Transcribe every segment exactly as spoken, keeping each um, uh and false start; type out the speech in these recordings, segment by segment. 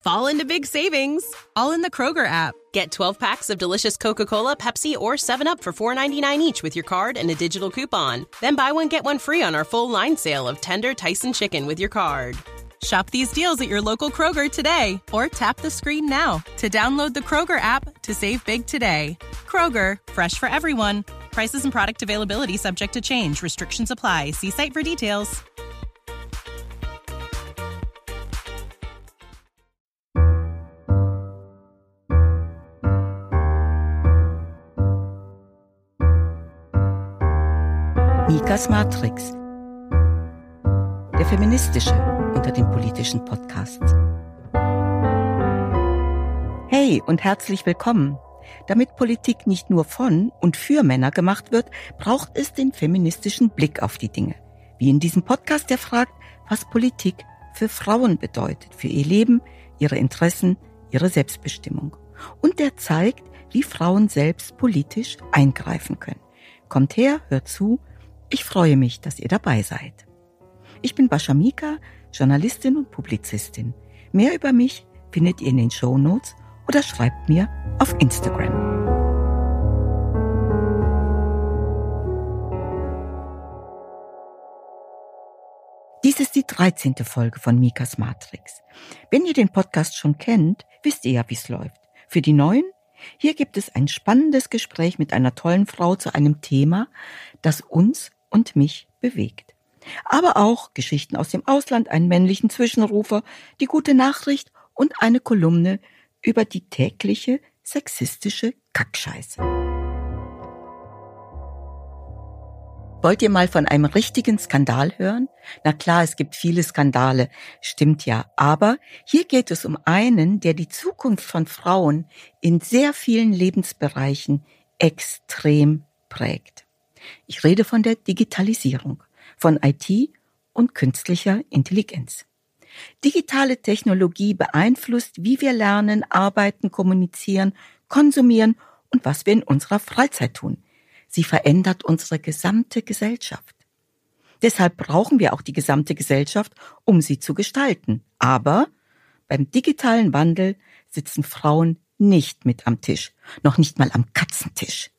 fall into big savings, all in the Kroger app. Get twelve packs of delicious Coca-Cola, Pepsi, or seven up for four ninety-nine each with your card and a digital coupon. Then buy one, get one free on our full line sale of tender Tyson chicken with your card. Shop these deals at your local Kroger today, or tap the screen now to download the Kroger app to save big today. Kroger, fresh for everyone. Prices and product availability subject to change. Restrictions apply. See site for details. Mikas Matrix, der feministische unter den politischen Podcasts. Hey und herzlich willkommen. Damit Politik nicht nur von und für Männer gemacht wird, braucht es den feministischen Blick auf die Dinge. Wie in diesem Podcast, der fragt, was Politik für Frauen bedeutet, für ihr Leben, ihre Interessen, ihre Selbstbestimmung. Und der zeigt, wie Frauen selbst politisch eingreifen können. Kommt her, hört zu. Ich freue mich, dass ihr dabei seid. Ich bin Bascha Mika, Journalistin und Publizistin. Mehr über mich findet ihr in den Shownotes oder schreibt mir auf Instagram. Dies ist die dreizehnte Folge von Mikas Matrix. Wenn ihr den Podcast schon kennt, wisst ihr ja, wie es läuft. Für die Neuen, hier gibt es ein spannendes Gespräch mit einer tollen Frau zu einem Thema, das uns und mich bewegt. Aber auch Geschichten aus dem Ausland, einen männlichen Zwischenrufer, die gute Nachricht und eine Kolumne über die tägliche sexistische Kackscheiße. Wollt ihr mal von einem richtigen Skandal hören? Na klar, es gibt viele Skandale, stimmt ja. Aber hier geht es um einen, der die Zukunft von Frauen in sehr vielen Lebensbereichen extrem prägt. Ich rede von der Digitalisierung, von I T und künstlicher Intelligenz. Digitale Technologie beeinflusst, wie wir lernen, arbeiten, kommunizieren, konsumieren und was wir in unserer Freizeit tun. Sie verändert unsere gesamte Gesellschaft. Deshalb brauchen wir auch die gesamte Gesellschaft, um sie zu gestalten. Aber beim digitalen Wandel sitzen Frauen nicht mit am Tisch, noch nicht mal am Katzentisch.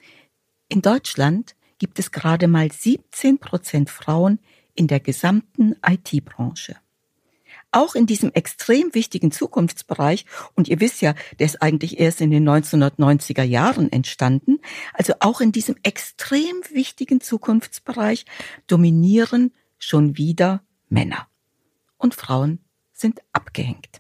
In Deutschland gibt es gerade mal siebzehn Prozent Frauen in der gesamten I T-Branche. Auch in diesem extrem wichtigen Zukunftsbereich, und ihr wisst ja, der ist eigentlich erst in den neunzehnhundertneunziger Jahren entstanden, also auch in diesem extrem wichtigen Zukunftsbereich dominieren schon wieder Männer. Und Frauen sind abgehängt.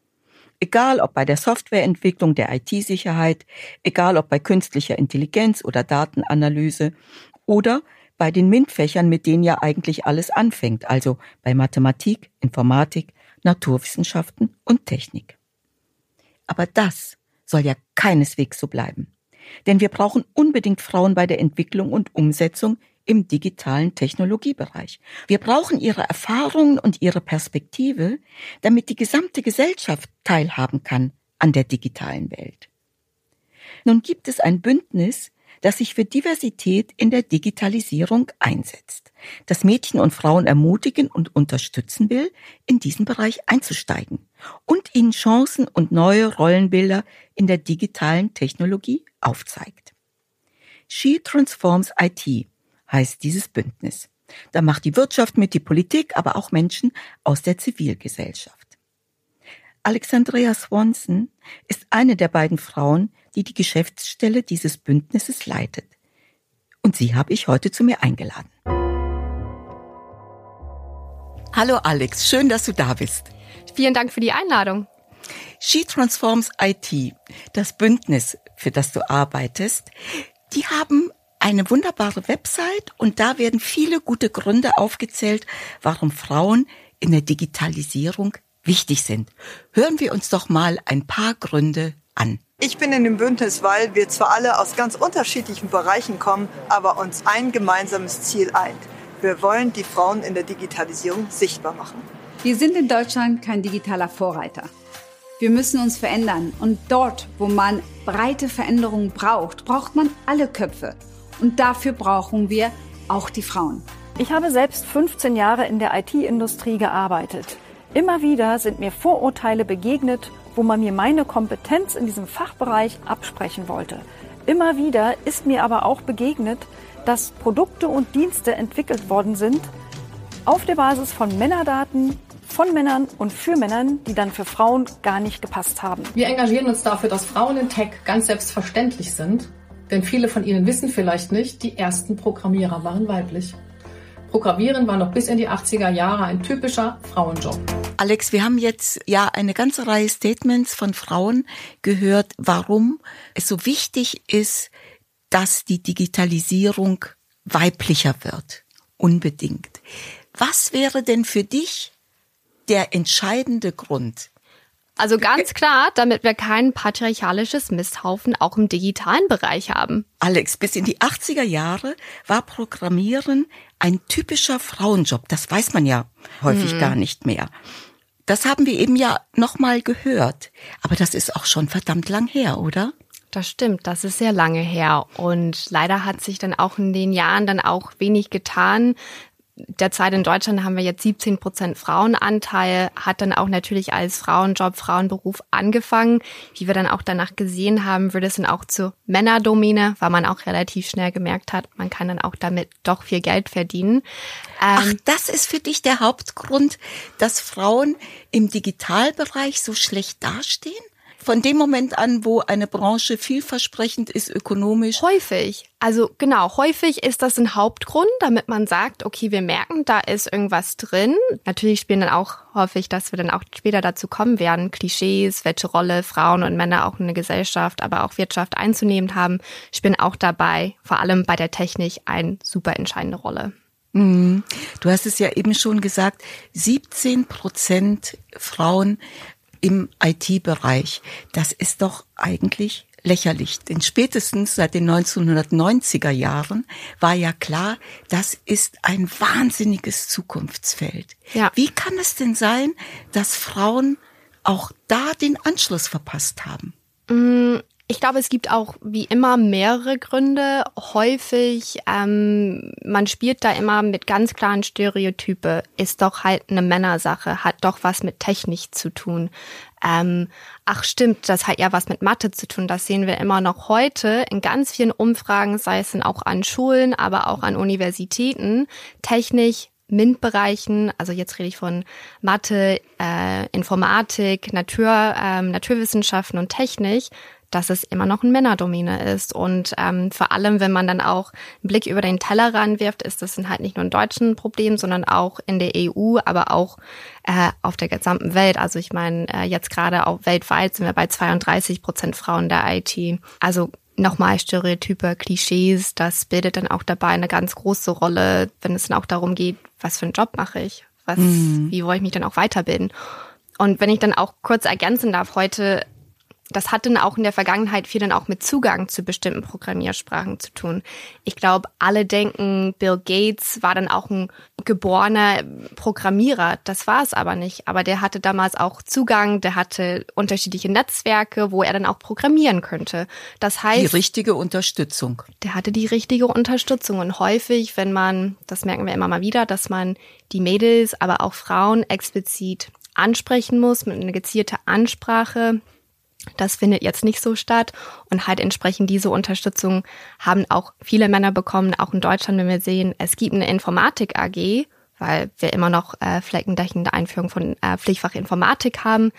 Egal ob bei der Softwareentwicklung, der I T-Sicherheit, egal ob bei künstlicher Intelligenz oder Datenanalyse oder bei den MINT-Fächern, mit denen ja eigentlich alles anfängt, also bei Mathematik, Informatik, Naturwissenschaften und Technik. Aber das soll ja keineswegs so bleiben. Denn wir brauchen unbedingt Frauen bei der Entwicklung und Umsetzung im digitalen Technologiebereich. Wir brauchen ihre Erfahrungen und ihre Perspektive, damit die gesamte Gesellschaft teilhaben kann an der digitalen Welt. Nun gibt es ein Bündnis, das sich für Diversität in der Digitalisierung einsetzt, das Mädchen und Frauen ermutigen und unterstützen will, in diesen Bereich einzusteigen und ihnen Chancen und neue Rollenbilder in der digitalen Technologie aufzeigt. She Transforms I T heißt dieses Bündnis. Da macht die Wirtschaft mit, die Politik, aber auch Menschen aus der Zivilgesellschaft. Alexandria Swanson ist eine der beiden Frauen, die die Geschäftsstelle dieses Bündnisses leitet. Und sie habe ich heute zu mir eingeladen. Hallo Alex, schön, dass du da bist. Vielen Dank für die Einladung. She Transforms I T, das Bündnis, für das du arbeitest, die haben eine wunderbare Website und da werden viele gute Gründe aufgezählt, warum Frauen in der Digitalisierung wichtig sind. Hören wir uns doch mal ein paar Gründe an. Ich bin in dem Bündnis, weil wir zwar alle aus ganz unterschiedlichen Bereichen kommen, aber uns ein gemeinsames Ziel eint. Wir wollen die Frauen in der Digitalisierung sichtbar machen. Wir sind in Deutschland kein digitaler Vorreiter. Wir müssen uns verändern und dort, wo man breite Veränderungen braucht, braucht man alle Köpfe. Und dafür brauchen wir auch die Frauen. Ich habe selbst fünfzehn Jahre in der I T-Industrie gearbeitet. Immer wieder sind mir Vorurteile begegnet, wo man mir meine Kompetenz in diesem Fachbereich absprechen wollte. Immer wieder ist mir aber auch begegnet, dass Produkte und Dienste entwickelt worden sind auf der Basis von Männerdaten, von Männern und für Männern, die dann für Frauen gar nicht gepasst haben. Wir engagieren uns dafür, dass Frauen in Tech ganz selbstverständlich sind, denn viele von ihnen wissen vielleicht nicht, die ersten Programmierer waren weiblich. Programmieren war noch bis in die achtziger Jahre ein typischer Frauenjob. Alex, wir haben jetzt ja eine ganze Reihe Statements von Frauen gehört, warum es so wichtig ist, dass die Digitalisierung weiblicher wird. Unbedingt. Was wäre denn für dich der entscheidende Grund? Also ganz klar, damit wir kein patriarchalisches Misthaufen auch im digitalen Bereich haben. Alex, bis in die achtziger Jahre war Programmieren ein typischer Frauenjob. Das weiß man ja häufig hm. gar nicht mehr. Das haben wir eben ja nochmal gehört. Aber das ist auch schon verdammt lang her, oder? Das stimmt, das ist sehr lange her. Und leider hat sich dann auch in den Jahren dann auch wenig getan. Derzeit in Deutschland haben wir jetzt siebzehn Prozent Frauenanteil, hat dann auch natürlich als Frauenjob, Frauenberuf angefangen. Wie wir dann auch danach gesehen haben, wird es dann auch zur Männerdomäne, weil man auch relativ schnell gemerkt hat, man kann dann auch damit doch viel Geld verdienen. Ähm, Ach, das ist für dich der Hauptgrund, dass Frauen im Digitalbereich so schlecht dastehen? Von dem Moment an, wo eine Branche vielversprechend ist, ökonomisch? Häufig. Also genau, häufig ist das ein Hauptgrund, damit man sagt, okay, wir merken, da ist irgendwas drin. Natürlich spielen dann auch häufig, dass wir dann auch später dazu kommen werden, Klischees, welche Rolle Frauen und Männer auch in der Gesellschaft, aber auch Wirtschaft einzunehmen haben, spielen auch dabei, vor allem bei der Technik, eine super entscheidende Rolle. Du hast es ja eben schon gesagt, siebzehn Prozent Frauen im I T-Bereich. Das ist doch eigentlich lächerlich. Denn spätestens seit den neunzehnhundertneunziger Jahren war ja klar, das ist ein wahnsinniges Zukunftsfeld. Ja. Wie kann es denn sein, dass Frauen auch da den Anschluss verpasst haben? Ich glaube, es gibt auch wie immer mehrere Gründe. Häufig, ähm, man spielt da immer mit ganz klaren Stereotype. Ist doch halt eine Männersache, hat doch was mit Technik zu tun. Ähm, ach stimmt, das hat ja was mit Mathe zu tun. Das sehen wir immer noch heute in ganz vielen Umfragen, sei es dann auch an Schulen, aber auch an Universitäten. Technik, MINT-Bereichen, also jetzt rede ich von Mathe, äh, Informatik, Natur, ähm, Naturwissenschaften und Technik, dass es immer noch eine Männerdomäne ist. Und ähm, vor allem, wenn man dann auch einen Blick über den Tellerrand wirft, ist das halt nicht nur ein deutsches Problem, sondern auch in der E U, aber auch äh, auf der gesamten Welt. Also ich meine, äh, jetzt gerade auch weltweit sind wir bei zweiunddreißig Prozent Frauen der I T. Also nochmal Stereotype, Klischees, das bildet dann auch dabei eine ganz große Rolle, wenn es dann auch darum geht, was für einen Job mache ich, was, mhm. wie wollte ich mich dann auch weiterbilden. Und wenn ich dann auch kurz ergänzen darf, heute, das hat dann auch in der Vergangenheit viel dann auch mit Zugang zu bestimmten Programmiersprachen zu tun. Ich glaube, alle denken, Bill Gates war dann auch ein geborener Programmierer. Das war es aber nicht. Aber der hatte damals auch Zugang, der hatte unterschiedliche Netzwerke, wo er dann auch programmieren könnte. Das heißt, die richtige Unterstützung. Der hatte die richtige Unterstützung. Und häufig, wenn man, das merken wir immer mal wieder, dass man die Mädels, aber auch Frauen explizit ansprechen muss mit einer gezielten Ansprache. Das findet jetzt nicht so statt und halt entsprechend diese Unterstützung haben auch viele Männer bekommen, auch in Deutschland, wenn wir sehen, es gibt eine Informatik A G, weil wir immer noch äh, flächendeckende Einführung von äh, Pflichtfach Informatik haben,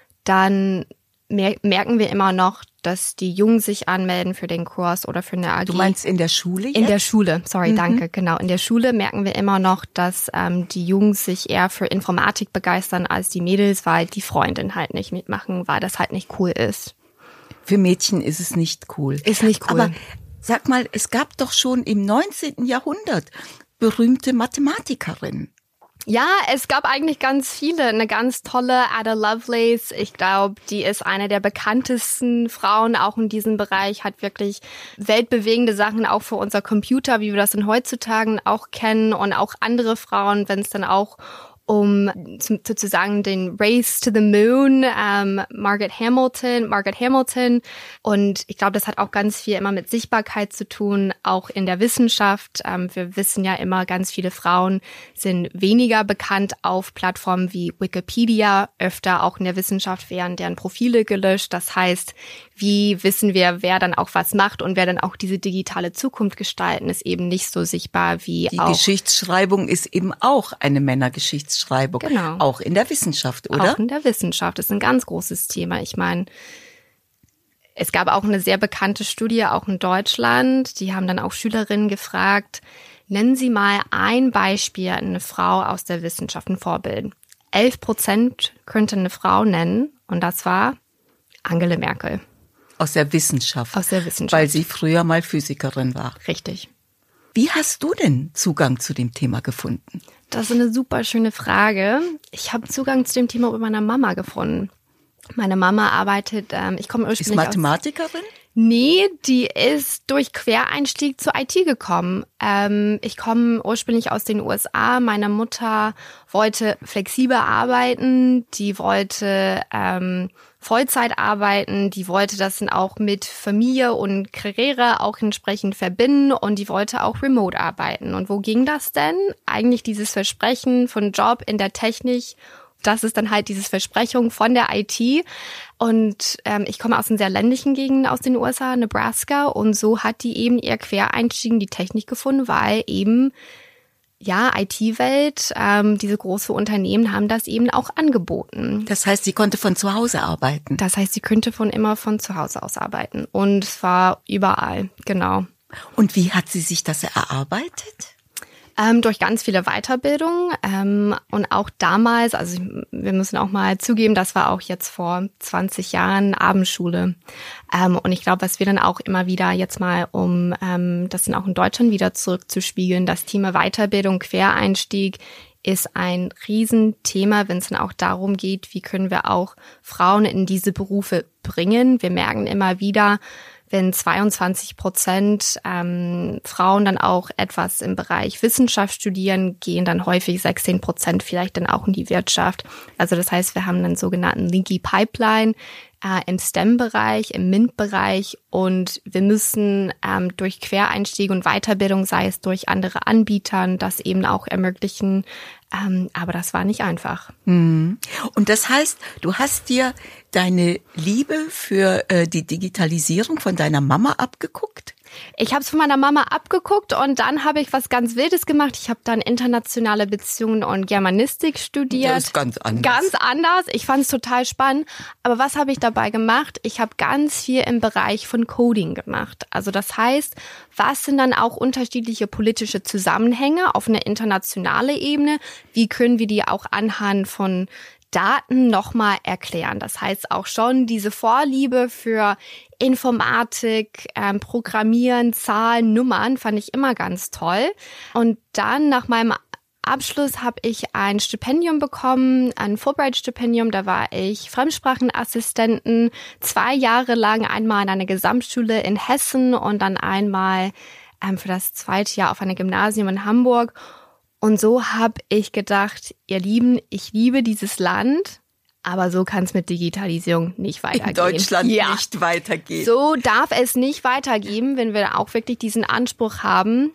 dann mer- merken wir immer noch, dass die Jungen sich anmelden für den Kurs oder für eine A G. Du meinst in der Schule jetzt? In der Schule, sorry, mhm. danke, genau. In der Schule merken wir immer noch, dass ähm, die Jungs sich eher für Informatik begeistern als die Mädels, weil die Freundin halt nicht mitmachen, weil das halt nicht cool ist. Für Mädchen ist es nicht cool. Ist nicht cool. Aber sag mal, es gab doch schon im neunzehnten Jahrhundert berühmte Mathematikerinnen. Ja, es gab eigentlich ganz viele. Eine ganz tolle Ada Lovelace. Ich glaube, die ist eine der bekanntesten Frauen auch in diesem Bereich, hat wirklich weltbewegende Sachen auch für unser Computer, wie wir das in heutzutage auch kennen und auch andere Frauen, wenn es dann auch um sozusagen den Race to the Moon, ähm, Margaret Hamilton, Margaret Hamilton. Und ich glaube, das hat auch ganz viel immer mit Sichtbarkeit zu tun, auch in der Wissenschaft. Ähm, wir wissen ja immer, ganz viele Frauen sind weniger bekannt auf Plattformen wie Wikipedia. Öfter auch in der Wissenschaft werden deren Profile gelöscht. Das heißt, wie wissen wir, wer dann auch was macht und wer dann auch diese digitale Zukunft gestalten, ist eben nicht so sichtbar wie Die auch. Die Geschichtsschreibung ist eben auch eine Männergeschichtsschreibung. Genau. Auch in der Wissenschaft, oder? Auch in der Wissenschaft ist ein ganz großes Thema. Ich meine, es gab auch eine sehr bekannte Studie, auch in Deutschland. Die haben dann auch Schülerinnen gefragt, nennen Sie mal ein Beispiel, eine Frau aus der Wissenschaft, ein Vorbild. Elf Prozent könnte eine Frau nennen und das war Angela Merkel. Aus der Wissenschaft. Aus der Wissenschaft. Weil sie früher mal Physikerin war. Richtig. Wie hast du denn Zugang zu dem Thema gefunden? Das ist eine super schöne Frage. Ich habe Zugang zu dem Thema über meiner Mama gefunden. Meine Mama arbeitet, ähm, ich komme ursprünglich Ist Mathematikerin? Aus, nee, die ist durch Quereinstieg zur I T gekommen. Ähm, ich komme ursprünglich aus den U S A. Meine Mutter wollte flexibel arbeiten. Die wollte ähm, Vollzeit arbeiten. Die wollte das dann auch mit Familie und Karriere auch entsprechend verbinden. Und die wollte auch remote arbeiten. Und wo ging das denn? Eigentlich dieses Versprechen von Job in der Technik. Das ist dann halt dieses Versprechung von der I T. Und ähm, ich komme aus einer sehr ländlichen Gegend aus den U S A, Nebraska. Und so hat die eben ihr Quereinstieg in die Technik gefunden, weil eben, ja, I T-Welt, ähm, diese großen Unternehmen haben das eben auch angeboten. Das heißt, sie konnte von zu Hause arbeiten? Das heißt, sie könnte von immer von zu Hause aus arbeiten. Und zwar überall, genau. Und wie hat sie sich das erarbeitet? Ähm, durch ganz viele Weiterbildungen ähm, und auch damals, also wir müssen auch mal zugeben, das war auch jetzt vor zwanzig Jahren Abendschule. Ähm, und ich glaube, was wir dann auch immer wieder jetzt mal, um ähm, das dann auch in Deutschland wieder zurückzuspiegeln, das Thema Weiterbildung, Quereinstieg ist ein Riesenthema, wenn es dann auch darum geht, wie können wir auch Frauen in diese Berufe bringen. Wir merken immer wieder, wenn zweiundzwanzig Prozent ähm, Frauen dann auch etwas im Bereich Wissenschaft studieren, gehen dann häufig sechzehn Prozent vielleicht dann auch in die Wirtschaft. Also das heißt, wir haben einen sogenannten Leaky Pipeline äh, im STEM-Bereich, im MINT-Bereich und wir müssen ähm, durch Quereinstieg und Weiterbildung, sei es durch andere Anbietern, das eben auch ermöglichen. Ähm, aber das war nicht einfach. Und das heißt, du hast dir deine Liebe für äh, die Digitalisierung von deiner Mama abgeguckt? Ich habe es von meiner Mama abgeguckt und dann habe ich was ganz Wildes gemacht. Ich habe dann internationale Beziehungen und Germanistik studiert. Das ist ganz anders. Ganz anders. Ich fand es total spannend. Aber was habe ich dabei gemacht? Ich habe ganz viel im Bereich von Coding gemacht. Also das heißt, was sind dann auch unterschiedliche politische Zusammenhänge auf einer internationalen Ebene? Wie können wir die auch anhand von Daten nochmal erklären? Das heißt auch schon diese Vorliebe für Informatik, ähm, Programmieren, Zahlen, Nummern fand ich immer ganz toll. Und dann nach meinem Abschluss habe ich ein Stipendium bekommen, ein Fulbright-Stipendium. Da war ich Fremdsprachenassistentin, zwei Jahre lang, einmal in einer Gesamtschule in Hessen und dann einmal ähm, für das zweite Jahr auf einem Gymnasium in Hamburg. Und so habe ich gedacht, ihr Lieben, ich liebe dieses Land, aber so kann es mit Digitalisierung nicht weitergehen. In Deutschland ja. nicht weitergehen. So darf es nicht weitergehen, wenn wir auch wirklich diesen Anspruch haben,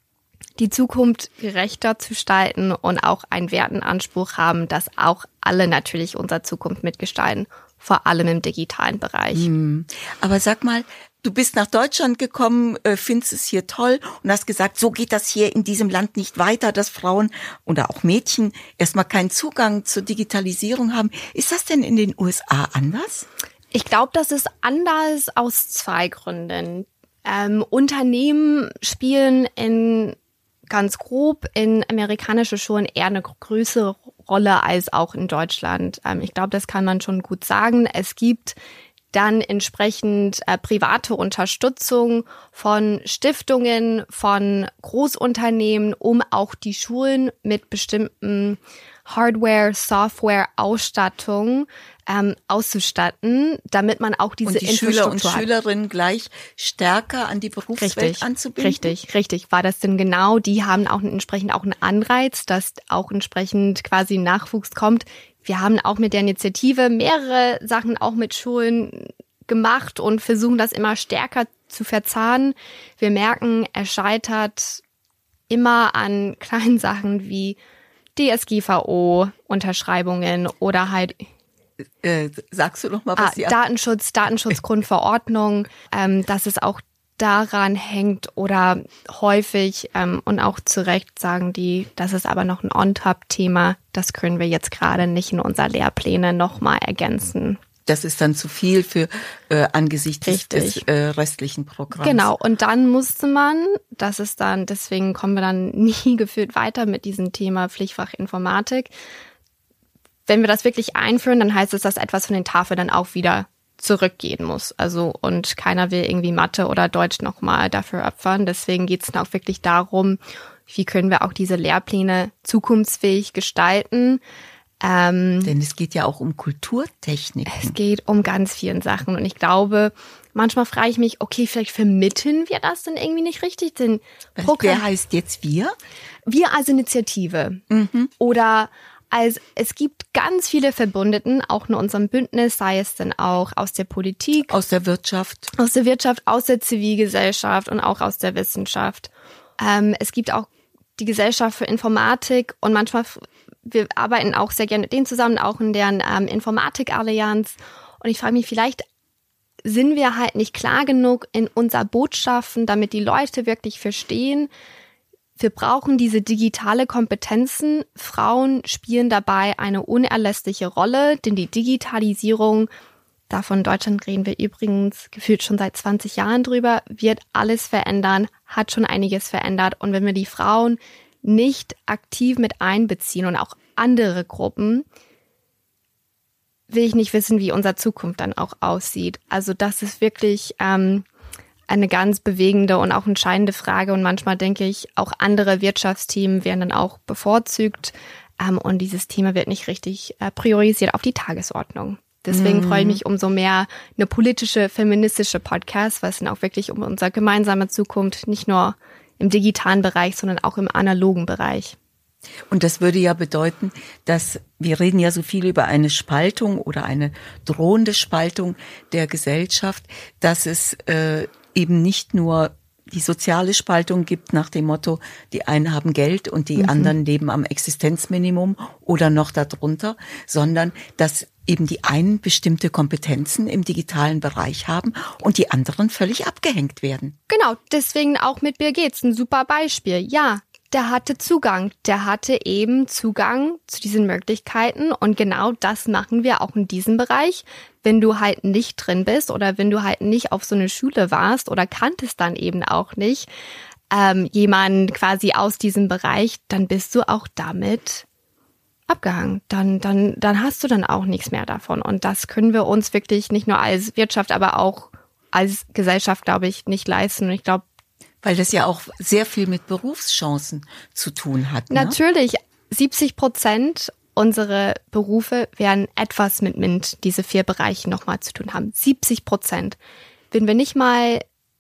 die Zukunft gerechter zu gestalten und auch einen Wertenanspruch haben, dass auch alle natürlich unsere Zukunft mitgestalten, vor allem im digitalen Bereich. Hm. Aber sag mal, du bist nach Deutschland gekommen, findest es hier toll und hast gesagt, so geht das hier in diesem Land nicht weiter, dass Frauen oder auch Mädchen erstmal keinen Zugang zur Digitalisierung haben. Ist das denn in den U S A anders? Ich glaube, das ist anders aus zwei Gründen. Ähm, Unternehmen spielen in ganz grob in amerikanische Schulen eher eine größere Rolle als auch in Deutschland. Ähm, ich glaube, das kann man schon gut sagen. Es gibt dann entsprechend äh, private Unterstützung von Stiftungen, von Großunternehmen, um auch die Schulen mit bestimmten Hardware, Software, Ausstattung ähm, auszustatten, damit man auch diese und die Infrastruktur Schüler und hat. Schülerinnen gleich stärker an die Berufswelt Richtig, anzubinden? Richtig, richtig. War das denn genau? Die haben auch entsprechend auch einen Anreiz, dass auch entsprechend quasi Nachwuchs kommt. Wir haben auch mit der Initiative mehrere Sachen auch mit Schulen gemacht und versuchen das immer stärker zu verzahnen. Wir merken, es scheitert immer an kleinen Sachen wie D S G V O-Unterschreibungen oder halt Äh, sagst du noch mal was? ah, die Datenschutz, Datenschutzgrundverordnung, ähm, dass es auch daran hängt oder häufig ähm, und auch zu Recht sagen die, das ist aber noch ein On-Top-Thema, das können wir jetzt gerade nicht in unser Lehrpläne nochmal ergänzen. Das ist dann zu viel für äh, angesichts Richtig. des äh, restlichen Programms. Genau, und dann musste man, das ist dann, deswegen kommen wir dann nie gefühlt weiter mit diesem Thema Pflichtfach Informatik. Wenn wir das wirklich einführen, dann heißt es, dass etwas von den Tafeln dann auch wieder zurückgehen muss. Also und keiner will irgendwie Mathe oder Deutsch nochmal dafür opfern. Deswegen geht es dann auch wirklich darum, wie können wir auch diese Lehrpläne zukunftsfähig gestalten. Ähm, Denn es geht ja auch um Kulturtechniken. Es geht um ganz vielen Sachen. Und ich glaube, manchmal frage ich mich, okay, vielleicht vermitteln wir das denn irgendwie nicht richtig. Denn Wer heißt jetzt wir? Wir als Initiative. Mhm. Oder als es gibt ganz viele Verbündeten, auch in unserem Bündnis, sei es denn auch aus der Politik, aus der Wirtschaft, aus der Wirtschaft, aus der Zivilgesellschaft und auch aus der Wissenschaft. Ähm, es gibt auch die Gesellschaft für Informatik und manchmal, wir arbeiten auch sehr gerne mit denen zusammen, auch in deren ähm, Informatik-Allianz. Und ich frage mich, vielleicht sind wir halt nicht klar genug in unserer Botschaften, damit die Leute wirklich verstehen, wir brauchen diese digitale Kompetenzen. Frauen spielen dabei eine unerlässliche Rolle, denn die Digitalisierung, davon in Deutschland reden wir übrigens gefühlt schon seit zwanzig Jahren drüber, wird alles verändern, hat schon einiges verändert. Und wenn wir die Frauen nicht aktiv mit einbeziehen und auch andere Gruppen, will ich nicht wissen, wie unsere Zukunft dann auch aussieht. Also das ist wirklich ähm, eine ganz bewegende und auch entscheidende Frage. Und manchmal denke ich, auch andere Wirtschaftsthemen werden dann auch bevorzugt. Ähm, und dieses Thema wird nicht richtig äh, priorisiert auf die Tagesordnung. Deswegen mm. freue ich mich umso mehr eine politische, feministische Podcast, was dann auch wirklich um unsere gemeinsame Zukunft, nicht nur im digitalen Bereich, sondern auch im analogen Bereich. Und das würde ja bedeuten, dass wir reden ja so viel über eine Spaltung oder eine drohende Spaltung der Gesellschaft, dass es äh, eben nicht nur die soziale Spaltung gibt nach dem Motto, die einen haben Geld und die mhm. anderen leben am Existenzminimum oder noch darunter, sondern dass eben die einen bestimmte Kompetenzen im digitalen Bereich haben und die anderen völlig abgehängt werden. Genau, deswegen auch mit Bill Gates ein super Beispiel. Ja, der hatte Zugang, der hatte eben Zugang zu diesen Möglichkeiten und genau das machen wir auch in diesem Bereich. Wenn du halt nicht drin bist oder wenn du halt nicht auf so eine Schule warst oder kanntest dann eben auch nicht ähm, jemanden quasi aus diesem Bereich, dann bist du auch damit abgehangen. Dann, dann, dann hast du dann auch nichts mehr davon. Und das können wir uns wirklich nicht nur als Wirtschaft, aber auch als Gesellschaft, glaube ich, nicht leisten. Und ich glaube, weil das ja auch sehr viel mit Berufschancen zu tun hat. Ne? Natürlich, siebzig Prozent unserer Berufe werden etwas mit MINT, diese vier Bereiche nochmal zu tun haben. siebzig Prozent. Wenn wir nicht mal,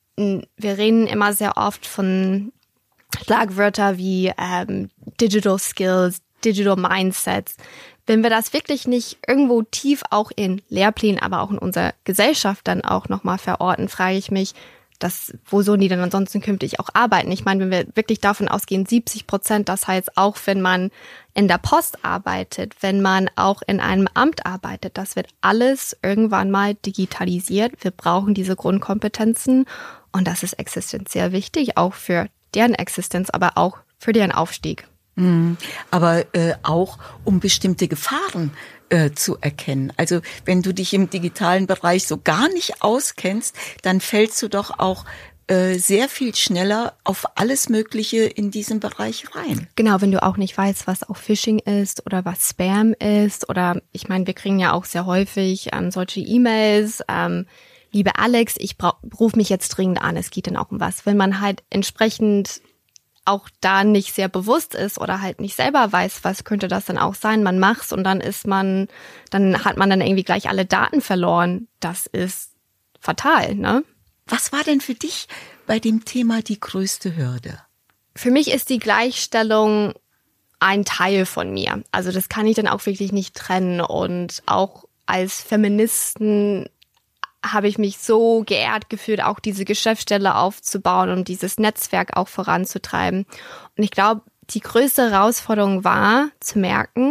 wir reden immer sehr oft von Schlagwörter wie ähm, Digital Skills, Digital Mindsets. Wenn wir das wirklich nicht irgendwo tief auch in Lehrplänen, aber auch in unserer Gesellschaft dann auch nochmal verorten, frage ich mich, das, wo sollen die denn ansonsten künftig auch arbeiten? Ich meine, wenn wir wirklich davon ausgehen, siebzig Prozent, das heißt auch, wenn man in der Post arbeitet, wenn man auch in einem Amt arbeitet, das wird alles irgendwann mal digitalisiert. Wir brauchen diese Grundkompetenzen und das ist existenziell wichtig, auch für deren Existenz, aber auch für deren Aufstieg. Mhm. Aber äh, auch um bestimmte Gefahren äh, zu erkennen. Also wenn du dich im digitalen Bereich so gar nicht auskennst, dann fällst du doch auch äh, sehr viel schneller auf alles Mögliche in diesem Bereich rein. Genau, wenn du auch nicht weißt, was auch Phishing ist oder was Spam ist oder ich meine, wir kriegen ja auch sehr häufig ähm, solche E-Mails, ähm, liebe Alex, ich brauch, ruf mich jetzt dringend an, es geht dann auch um was. Wenn man halt entsprechend auch da nicht sehr bewusst ist oder halt nicht selber weiß, was könnte das denn auch sein. Man macht's und dann ist man, dann hat man dann irgendwie gleich alle Daten verloren. Das ist fatal, ne? Was war denn für dich bei dem Thema die größte Hürde? Für mich ist die Gleichstellung ein Teil von mir. Also das kann ich dann auch wirklich nicht trennen. Und auch als Feministen habe ich mich so geehrt gefühlt, auch diese Geschäftsstelle aufzubauen und dieses Netzwerk auch voranzutreiben. Und ich glaube, die größte Herausforderung war, zu merken,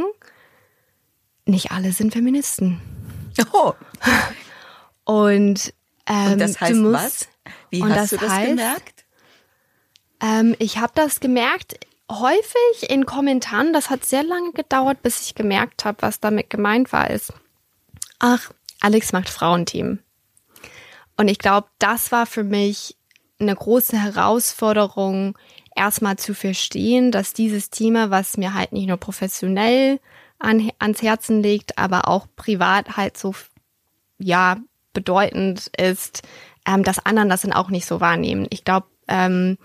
nicht alle sind Feministen. Oh. Und, ähm, und das heißt du musst, was? Wie hast das du das heißt, gemerkt? Ähm, ich habe das gemerkt, häufig in Kommentaren. Das hat sehr lange gedauert, bis ich gemerkt habe, was damit gemeint war, ist, ach, Alex macht Frauenthemen. Und ich glaube, das war für mich eine große Herausforderung, erstmal zu verstehen, dass dieses Thema, was mir halt nicht nur professionell an, ans Herzen liegt, aber auch privat halt so, ja, bedeutend ist, ähm, dass anderen das dann auch nicht so wahrnehmen. Ich glaube, ähm,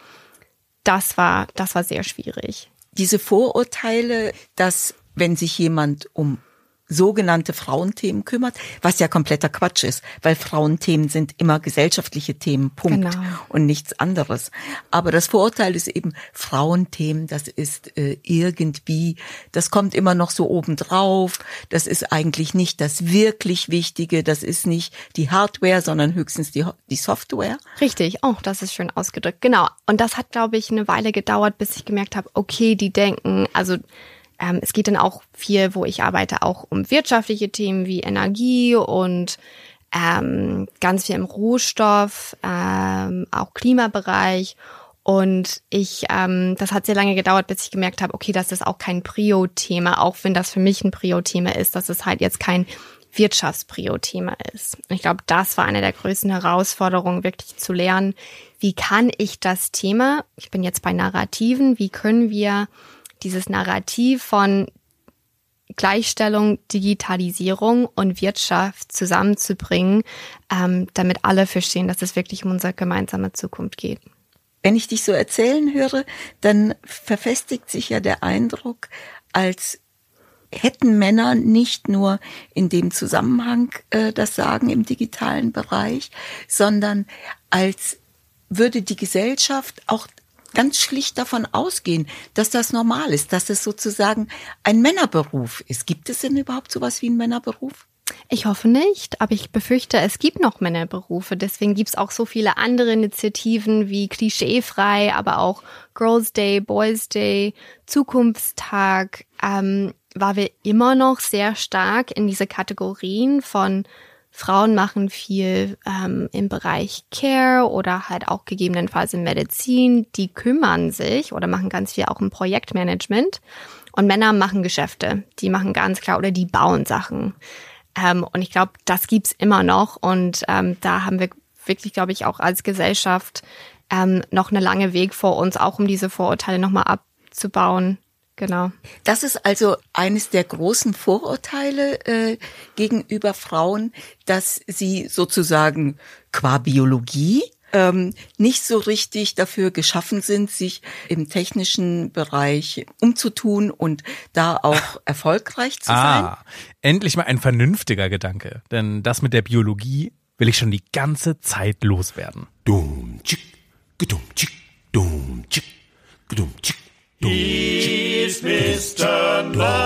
das war, das war sehr schwierig. Diese Vorurteile, dass wenn sich jemand um sogenannte Frauenthemen kümmert, was ja kompletter Quatsch ist, weil Frauenthemen sind immer gesellschaftliche Themen, Punkt, genau. Und nichts anderes. Aber das Vorurteil ist eben, Frauenthemen, das ist äh, irgendwie, das kommt immer noch so obendrauf, das ist eigentlich nicht das wirklich Wichtige, das ist nicht die Hardware, sondern höchstens die, die Software. Richtig, oh, das ist schön ausgedrückt, genau. Und das hat, glaube ich, eine Weile gedauert, bis ich gemerkt habe, okay, die denken, also Ähm, es geht dann auch viel, wo ich arbeite, auch um wirtschaftliche Themen wie Energie und ähm, ganz viel im Rohstoff, ähm, auch Klimabereich. Und ich, ähm, das hat sehr lange gedauert, bis ich gemerkt habe, okay, das ist auch kein Prio-Thema, auch wenn das für mich ein Prio-Thema ist, dass es halt jetzt kein Wirtschaftsprio-Thema ist. Und ich glaube, das war eine der größten Herausforderungen, wirklich zu lernen, wie kann ich das Thema, ich bin jetzt bei Narrativen, wie können wir dieses Narrativ von Gleichstellung, Digitalisierung und Wirtschaft zusammenzubringen, ähm, damit alle verstehen, dass es wirklich um unsere gemeinsame Zukunft geht. Wenn ich dich so erzählen höre, dann verfestigt sich ja der Eindruck, als hätten Männer nicht nur in dem Zusammenhang äh, das Sagen im digitalen Bereich, sondern als würde die Gesellschaft auch ganz schlicht davon ausgehen, dass das normal ist, dass es sozusagen ein Männerberuf ist. Gibt es denn überhaupt sowas wie einen Männerberuf? Ich hoffe nicht, aber ich befürchte, es gibt noch Männerberufe. Deswegen gibt es auch so viele andere Initiativen wie Klischeefrei, aber auch Girls Day, Boys Day, Zukunftstag, ähm, weil wir immer noch sehr stark in diese Kategorien von Frauen machen viel ähm, im Bereich Care oder halt auch gegebenenfalls in Medizin. Die kümmern sich oder machen ganz viel auch im Projektmanagement. Und Männer machen Geschäfte. Die machen ganz klar oder die bauen Sachen. Ähm, und ich glaube, das gibt's immer noch. Und ähm, da haben wir wirklich, glaube ich, auch als Gesellschaft ähm, noch eine lange Weg vor uns, auch um diese Vorurteile nochmal abzubauen. Genau. Das ist also eines der großen Vorurteile äh, gegenüber Frauen, dass sie sozusagen qua Biologie ähm, nicht so richtig dafür geschaffen sind, sich im technischen Bereich umzutun und da auch erfolgreich zu sein. Ah, endlich mal ein vernünftiger Gedanke. Denn das mit der Biologie will ich schon die ganze Zeit loswerden. Dum, tschick, gedum, tschick, dum, tschick, gedum, tschick. He's Mister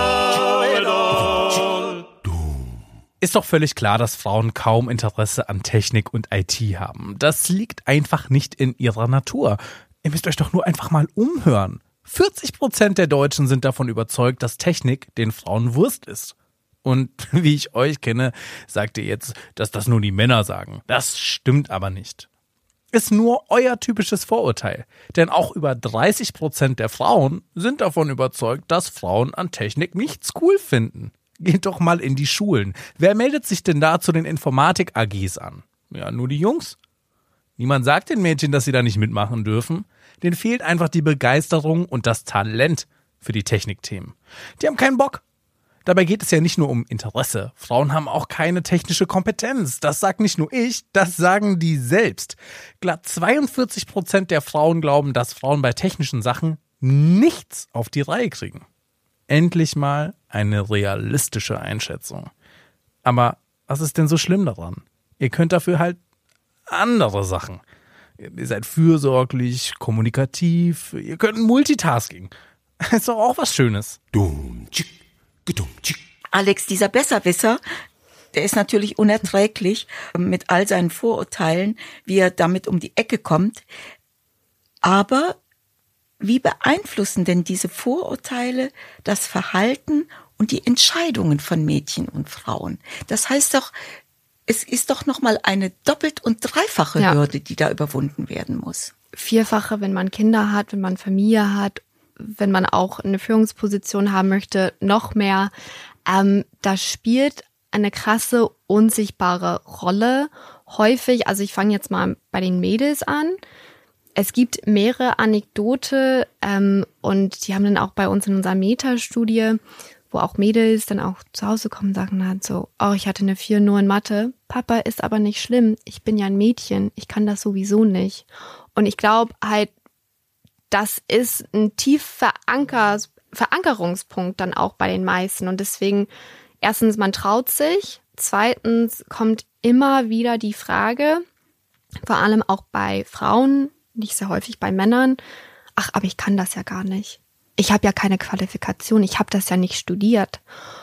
Know-it-all. Ist doch völlig klar, dass Frauen kaum Interesse an Technik und I T haben. Das liegt einfach nicht in ihrer Natur. Ihr müsst euch doch nur einfach mal umhören. vierzig Prozent der Deutschen sind davon überzeugt, dass Technik den Frauen Wurst ist. Und wie ich euch kenne, sagt ihr jetzt, dass das nur die Männer sagen. Das stimmt aber nicht. Ist nur euer typisches Vorurteil. Denn auch über dreißig Prozent der Frauen sind davon überzeugt, dass Frauen an Technik nichts cool finden. Geht doch mal in die Schulen. Wer meldet sich denn da zu den Informatik-A Gs an? Ja, nur die Jungs. Niemand sagt den Mädchen, dass sie da nicht mitmachen dürfen. Denen fehlt einfach die Begeisterung und das Talent für die Technikthemen. Die haben keinen Bock. Dabei geht es ja nicht nur um Interesse. Frauen haben auch keine technische Kompetenz. Das sagt nicht nur ich, das sagen die selbst. Glatt zweiundvierzig Prozent der Frauen glauben, dass Frauen bei technischen Sachen nichts auf die Reihe kriegen. Endlich mal eine realistische Einschätzung. Aber was ist denn so schlimm daran? Ihr könnt dafür halt andere Sachen. Ihr seid fürsorglich, kommunikativ, ihr könnt Multitasking. Ist doch auch was Schönes. Dum, tschick, gedum, tschick. Alex, dieser Besserwisser, der ist natürlich unerträglich mit all seinen Vorurteilen, wie er damit um die Ecke kommt. Aber wie beeinflussen denn diese Vorurteile das Verhalten und die Entscheidungen von Mädchen und Frauen? Das heißt doch, es ist doch nochmal eine doppelt und dreifache ja. Hürde, die da überwunden werden muss. Vierfache, wenn man Kinder hat, wenn man Familie hat, wenn man auch eine Führungsposition haben möchte, noch mehr. Ähm, da spielt eine krasse, unsichtbare Rolle. Häufig, also ich fange jetzt mal bei den Mädels an. Es gibt mehrere Anekdote ähm, und die haben dann auch bei uns in unserer Meta-Studie, wo auch Mädels dann auch zu Hause kommen und sagen halt so, oh, ich hatte eine vier nur in Mathe. Papa, ist aber nicht schlimm. Ich bin ja ein Mädchen. Ich kann das sowieso nicht. Und ich glaube halt, das ist ein tief Veranker, Verankerungspunkt dann auch bei den meisten. Und deswegen, erstens, man traut sich. Zweitens kommt immer wieder die Frage, vor allem auch bei Frauen, nicht sehr häufig bei Männern, ach, aber ich kann das ja gar nicht. Ich habe ja keine Qualifikation, ich habe das ja nicht studiert.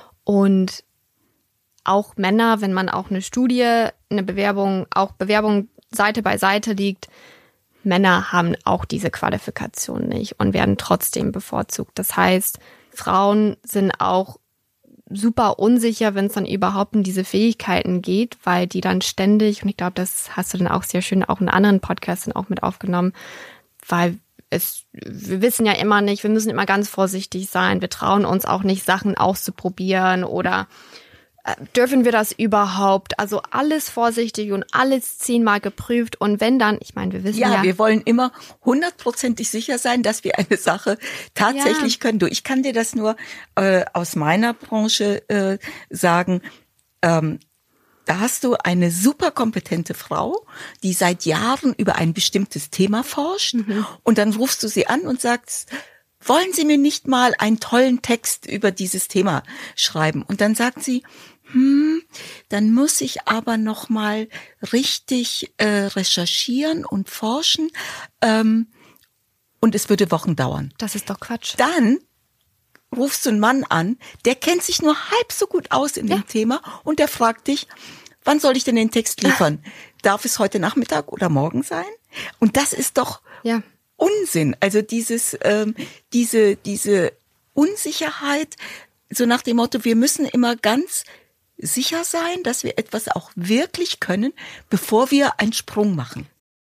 Und auch Männer, wenn man auch eine Studie, eine Bewerbung, auch Bewerbung Seite bei Seite liegt, Männer haben auch diese Qualifikation nicht und werden trotzdem bevorzugt. Das heißt, Frauen sind auch super unsicher, wenn es dann überhaupt um diese Fähigkeiten geht, weil die dann ständig, und ich glaube, das hast du dann auch sehr schön auch in anderen Podcasts dann auch mit aufgenommen, weil es, wir wissen ja immer nicht, wir müssen immer ganz vorsichtig sein, wir trauen uns auch nicht, Sachen auszuprobieren oder äh, dürfen wir das überhaupt? Also alles vorsichtig und alles zehnmal geprüft und wenn dann, ich meine, wir wissen ja. Ja, wir wollen immer hundertprozentig sicher sein, dass wir eine Sache tatsächlich ja. können. Du, ich kann dir das nur äh, aus meiner Branche äh, sagen, ähm, da hast du eine super kompetente Frau, die seit Jahren über ein bestimmtes Thema forscht mhm. und dann rufst du sie an und sagst, wollen Sie mir nicht mal einen tollen Text über dieses Thema schreiben? Und dann sagt sie, hm, dann muss ich aber noch mal richtig äh, recherchieren und forschen ähm, und es würde Wochen dauern. Das ist doch Quatsch. Dann rufst du einen Mann an, der kennt sich nur halb so gut aus in ja. dem Thema und der fragt dich, wann soll ich denn den Text liefern? Darf es heute Nachmittag oder morgen sein? Und das ist doch ja. Unsinn. Also dieses, ähm, diese, diese Unsicherheit, so nach dem Motto, wir müssen immer ganz sicher sein, dass wir etwas auch wirklich können, bevor wir einen Sprung machen.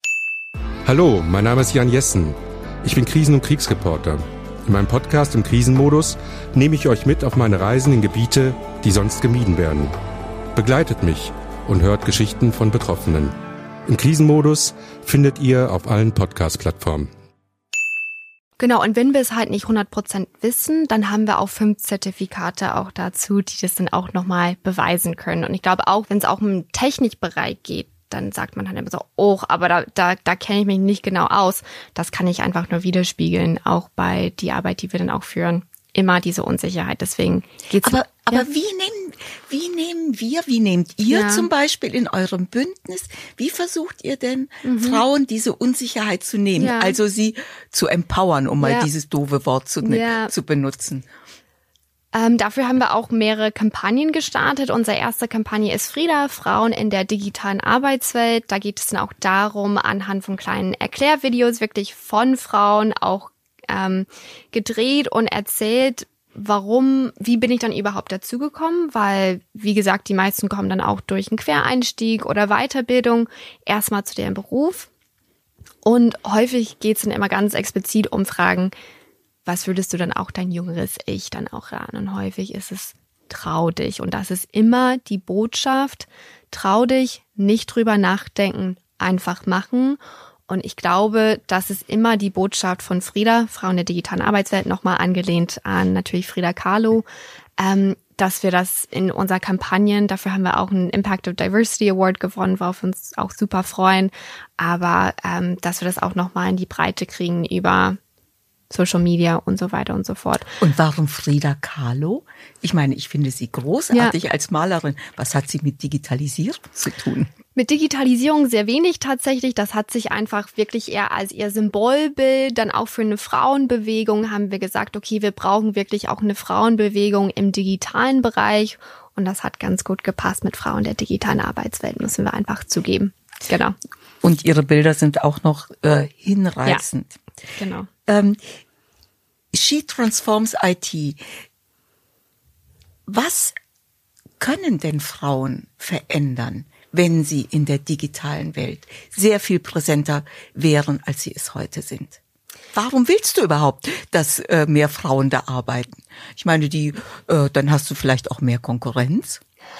Hallo, mein Name ist Jan Jessen. Ich bin Krisen- und Kriegsreporter. In meinem Podcast im Krisenmodus nehme ich euch mit auf meine Reisen in Gebiete, die sonst gemieden werden. Begleitet mich und hört Geschichten von Betroffenen. Im Krisenmodus findet ihr auf allen Podcast-Plattformen. Genau, und wenn wir es halt nicht hundert Prozent wissen, dann haben wir auch fünf Zertifikate auch dazu, die das dann auch nochmal beweisen können. Und ich glaube auch, wenn es auch im Technikbereich geht, dann sagt man halt immer so, oh, aber da, da, da kenne ich mich nicht genau aus. Das kann ich einfach nur widerspiegeln, auch bei die Arbeit, die wir dann auch führen. Immer diese Unsicherheit, deswegen geht's. Aber, aber ja. wie nehmen, wie nehmen wir, wie nehmt ihr ja. zum Beispiel in eurem Bündnis, wie versucht ihr denn, mhm. Frauen diese Unsicherheit zu nehmen? Ja. Also sie zu empowern, um ja. mal dieses doofe Wort zu, ja. zu benutzen. Ähm, dafür haben wir auch mehrere Kampagnen gestartet. Unsere erste Kampagne ist Frieda, Frauen in der digitalen Arbeitswelt. Da geht es dann auch darum, anhand von kleinen Erklärvideos wirklich von Frauen auch ähm, gedreht und erzählt, warum, wie bin ich dann überhaupt dazugekommen? Weil, wie gesagt, die meisten kommen dann auch durch einen Quereinstieg oder Weiterbildung erstmal zu deren Beruf. Und häufig geht es dann immer ganz explizit um Fragen, was würdest du dann auch dein jüngeres Ich dann auch raten? Und häufig ist es, trau dich. Und das ist immer die Botschaft, trau dich, nicht drüber nachdenken, einfach machen. Und ich glaube, das ist immer die Botschaft von Frieda, Frauen der digitalen Arbeitswelt, nochmal angelehnt an natürlich Frida Kahlo. Ähm, dass wir das in unserer Kampagnen, dafür haben wir auch einen Impact of Diversity Award gewonnen, worauf wir uns auch super freuen, aber ähm, dass wir das auch nochmal in die Breite kriegen über Social Media und so weiter und so fort. Und warum Frida Kahlo? Ich meine, ich finde sie großartig ja. als Malerin. Was hat sie mit Digitalisierung zu tun? Mit Digitalisierung sehr wenig tatsächlich. Das hat sich einfach wirklich eher als ihr Symbolbild, dann auch für eine Frauenbewegung haben wir gesagt, okay, wir brauchen wirklich auch eine Frauenbewegung im digitalen Bereich. Und das hat ganz gut gepasst mit Frauen der digitalen Arbeitswelt, müssen wir einfach zugeben. Genau. Und ihre Bilder sind auch noch äh, hinreißend. Ja, genau. Ähm, She Transforms I T. Was können denn Frauen verändern, wenn sie in der digitalen Welt sehr viel präsenter wären, als sie es heute sind? Warum willst du überhaupt, dass äh, mehr Frauen da arbeiten? Ich meine, die, äh, dann hast du vielleicht auch mehr Konkurrenz.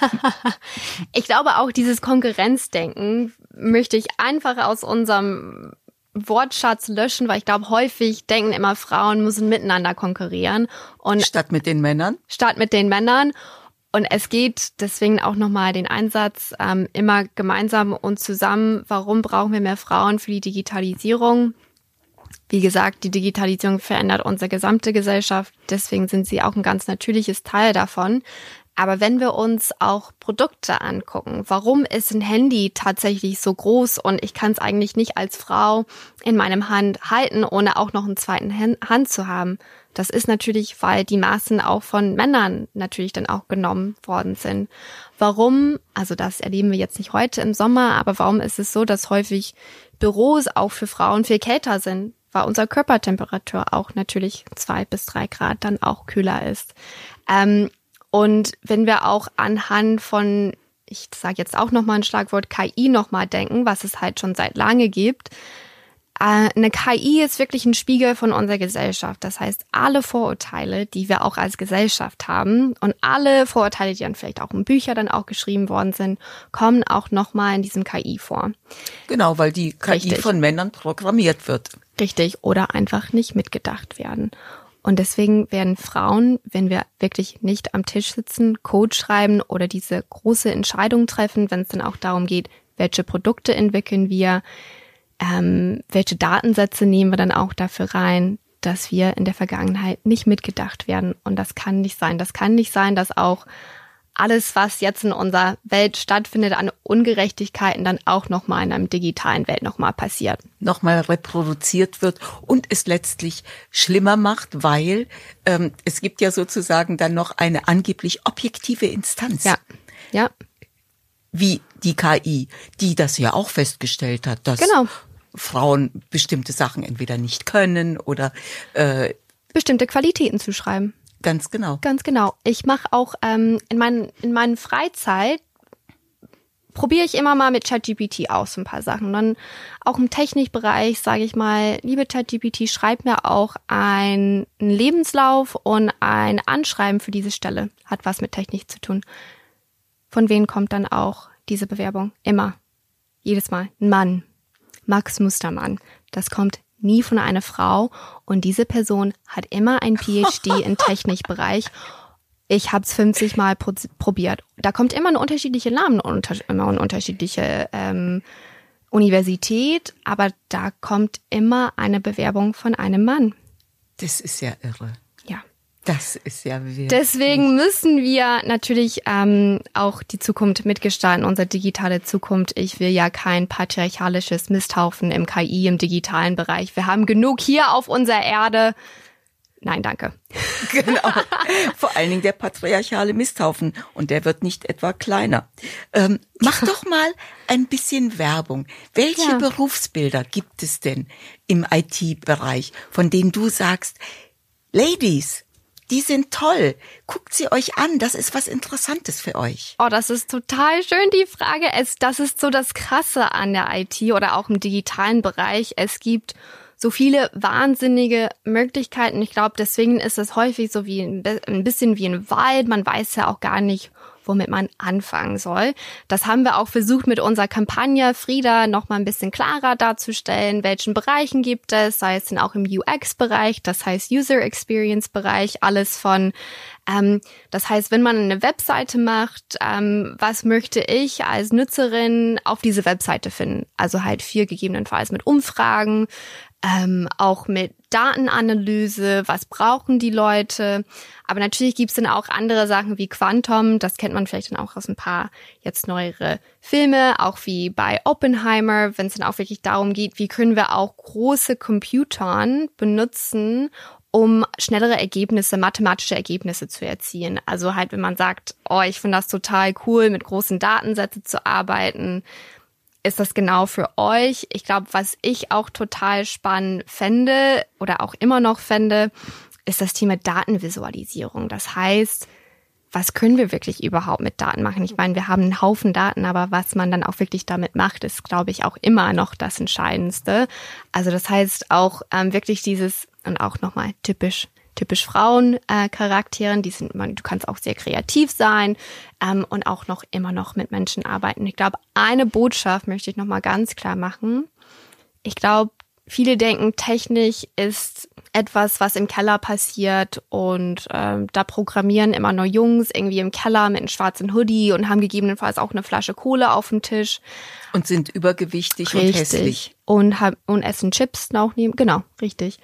Ich glaube auch, dieses Konkurrenzdenken möchte ich einfach aus unserem Wortschatz löschen, weil ich glaube, häufig denken immer, Frauen müssen miteinander konkurrieren. Und statt mit den Männern? Statt mit den Männern. Und es geht deswegen auch nochmal den Einsatz ähm, immer gemeinsam und zusammen. Warum brauchen wir mehr Frauen für die Digitalisierung? Wie gesagt, die Digitalisierung verändert unsere gesamte Gesellschaft. Deswegen sind sie auch ein ganz natürliches Teil davon. Aber wenn wir uns auch Produkte angucken, warum ist ein Handy tatsächlich so groß und ich kann es eigentlich nicht als Frau in meinem Hand halten, ohne auch noch einen zweiten Hand zu haben? Das ist natürlich, weil die Maßen auch von Männern natürlich dann auch genommen worden sind. Warum? Also das erleben wir jetzt nicht heute im Sommer, aber warum ist es so, dass häufig Büros auch für Frauen viel kälter sind? Weil unsere Körpertemperatur auch natürlich zwei bis drei Grad dann auch kühler ist. Ähm, Und wenn wir auch anhand von, ich sage jetzt auch nochmal ein Schlagwort K I nochmal denken, was es halt schon seit lange gibt, äh, eine K I ist wirklich ein Spiegel von unserer Gesellschaft. Das heißt, alle Vorurteile, die wir auch als Gesellschaft haben und alle Vorurteile, die dann vielleicht auch in Büchern dann auch geschrieben worden sind, kommen auch nochmal in diesem K I vor. Genau, weil die K I Richtig. von Männern programmiert wird. Richtig, oder einfach nicht mitgedacht werden. Und deswegen werden Frauen, wenn wir wirklich nicht am Tisch sitzen, Code schreiben oder diese große Entscheidung treffen, wenn es dann auch darum geht, welche Produkte entwickeln wir, ähm, welche Datensätze nehmen wir dann auch dafür rein, dass wir in der Vergangenheit nicht mitgedacht werden. Und das kann nicht sein. Das kann nicht sein, dass auch alles, was jetzt in unserer Welt stattfindet, an Ungerechtigkeiten dann auch nochmal in einer digitalen Welt nochmal passiert. Nochmal reproduziert wird und es letztlich schlimmer macht, weil ähm, es gibt ja sozusagen dann noch eine angeblich objektive Instanz. Ja, ja. Wie die K I, die das ja auch festgestellt hat, dass genau. Frauen bestimmte Sachen entweder nicht können oder äh, bestimmte Qualitäten zuschreiben. Ganz genau. Ganz genau. Ich mache auch ähm, in meinen in meinen Freizeit probiere ich immer mal mit ChatGPT aus ein paar Sachen. Und dann auch im Technikbereich sage ich mal, liebe ChatGPT, schreib mir auch ein, einen Lebenslauf und ein Anschreiben für diese Stelle. Hat was mit Technik zu tun. Von wem kommt dann auch diese Bewerbung? Immer. Jedes Mal. Ein Mann. Max Mustermann. Das kommt nie von einer Frau und diese Person hat immer ein P H D im Technikbereich. Ich habe es fünfzig Mal pro- probiert. Da kommt immer eine unterschiedliche Namen und unter- immer eine unterschiedliche ähm, Universität, aber da kommt immer eine Bewerbung von einem Mann. Das ist ja irre. Ja. Das ist ja wirklich. Deswegen müssen wir natürlich ähm, auch die Zukunft mitgestalten, unsere digitale Zukunft. Ich will ja kein patriarchalisches Misthaufen im K I, im digitalen Bereich. Wir haben genug hier auf unserer Erde. Nein, danke. Genau. Vor allen Dingen der patriarchale Misthaufen. Und der wird nicht etwa kleiner. Ähm, mach doch mal ein bisschen Werbung. Welche ja. Berufsbilder gibt es denn im I T-Bereich, von denen du sagst, Ladies, die sind toll. Guckt sie euch an. Das ist was Interessantes für euch. Oh, das ist total schön, die Frage. Es, das ist so das Krasse an der I T oder auch im digitalen Bereich. Es gibt so viele wahnsinnige Möglichkeiten. Ich glaube, deswegen ist es häufig so wie ein, ein bisschen wie ein Wald. Man weiß ja auch gar nicht, womit man anfangen soll. Das haben wir auch versucht mit unserer Kampagne Frida noch mal ein bisschen klarer darzustellen, welchen Bereichen gibt es, sei es denn auch im U X-Bereich, das heißt User Experience-Bereich, alles von, ähm, das heißt, wenn man eine Webseite macht, ähm, was möchte ich als Nutzerin auf diese Webseite finden? Also halt viel gegebenenfalls mit Umfragen, ähm, auch mit Datenanalyse, was brauchen die Leute. Aber natürlich gibt's dann auch andere Sachen wie Quantum, das kennt man vielleicht dann auch aus ein paar jetzt neuere Filme, auch wie bei Oppenheimer, wenn es dann auch wirklich darum geht, wie können wir auch große Computern benutzen, um schnellere Ergebnisse, mathematische Ergebnisse zu erzielen. Also halt, wenn man sagt, oh, ich finde das total cool, mit großen Datensätzen zu arbeiten, ist das genau für euch? Ich glaube, was ich auch total spannend fände oder auch immer noch fände, ist das Thema Datenvisualisierung. Das heißt, was können wir wirklich überhaupt mit Daten machen? Ich meine, wir haben einen Haufen Daten, aber was man dann auch wirklich damit macht, ist, glaube ich, auch immer noch das Entscheidendste. Also das heißt auch ähm, wirklich dieses, und auch nochmal typisch typisch Frauen-Charakteren, äh, die sind, man, du kannst auch sehr kreativ sein ähm, und auch noch immer noch mit Menschen arbeiten. Ich glaube, eine Botschaft möchte ich nochmal ganz klar machen. Ich glaube, viele denken, Technik ist etwas, was im Keller passiert und ähm, da programmieren immer nur Jungs irgendwie im Keller mit einem schwarzen Hoodie und haben gegebenenfalls auch eine Flasche Kohle auf dem Tisch. Und sind übergewichtig richtig. Und hässlich. Und, haben, und essen Chips noch neben, genau, richtig.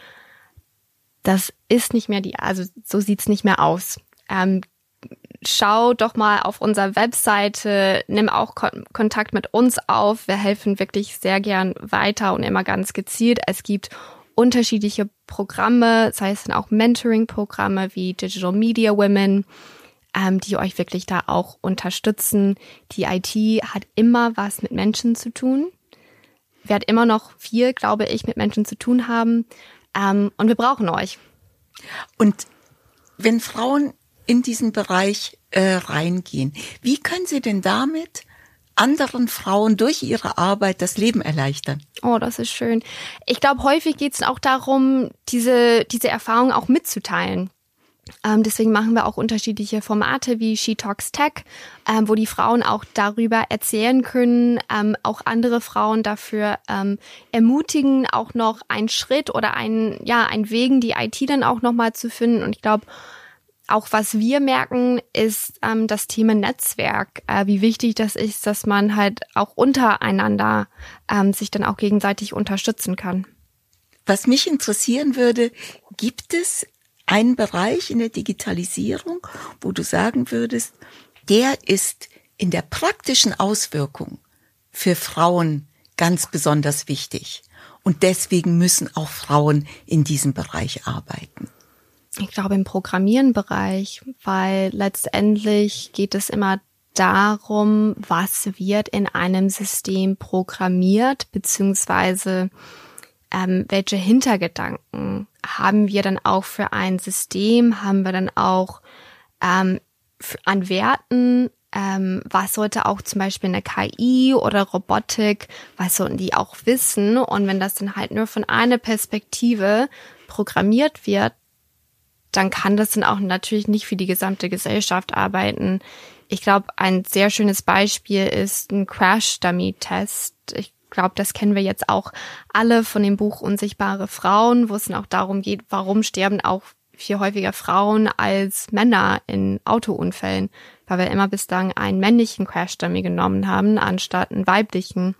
Das ist nicht mehr die, also so sieht's nicht mehr aus. Ähm, schau doch mal auf unserer Webseite, nimm auch Kon- Kontakt mit uns auf. Wir helfen wirklich sehr gern weiter und immer ganz gezielt. Es gibt unterschiedliche Programme, sei es dann auch Mentoring-Programme wie Digital Media Women, ähm, die euch wirklich da auch unterstützen. Die I T hat immer was mit Menschen zu tun. Wird immer noch viel, glaube ich, mit Menschen zu tun haben. Ähm, und wir brauchen euch. Und wenn Frauen in diesen Bereich äh, reingehen, wie können sie denn damit anderen Frauen durch ihre Arbeit das Leben erleichtern? Oh, das ist schön. Ich glaube, häufig geht es auch darum, diese diese Erfahrung auch mitzuteilen. Ähm, deswegen machen wir auch unterschiedliche Formate wie She Talks Tech, ähm, wo die Frauen auch darüber erzählen können, ähm, auch andere Frauen dafür ähm, ermutigen, auch noch einen Schritt oder einen, ja, einen Weg in die I T dann auch nochmal zu finden. Und ich glaube, auch was wir merken, ist ähm, das Thema Netzwerk, äh, wie wichtig das ist, dass man halt auch untereinander ähm, sich dann auch gegenseitig unterstützen kann. Was mich interessieren würde, gibt es einen Bereich in der Digitalisierung, wo du sagen würdest, der ist in der praktischen Auswirkung für Frauen ganz besonders wichtig. Und deswegen müssen auch Frauen in diesem Bereich arbeiten. Ich glaube im Programmieren-Bereich, weil letztendlich geht es immer darum, was wird in einem System programmiert, beziehungsweise ähm, welche Hintergedanken haben wir dann auch für ein System, haben wir dann auch ähm, an Werten, ähm, was sollte auch zum Beispiel eine K I oder Robotik, was sollten die auch wissen? Und wenn das dann halt nur von einer Perspektive programmiert wird, dann kann das dann auch natürlich nicht für die gesamte Gesellschaft arbeiten. Ich glaube, ein sehr schönes Beispiel ist ein Crash-Dummy-Test. Ich glaube, das kennen wir jetzt auch alle von dem Buch Unsichtbare Frauen, wo es dann auch darum geht, warum sterben auch viel häufiger Frauen als Männer in Autounfällen, weil wir immer bislang einen männlichen Crash-Dummy genommen haben, anstatt einen weiblichen.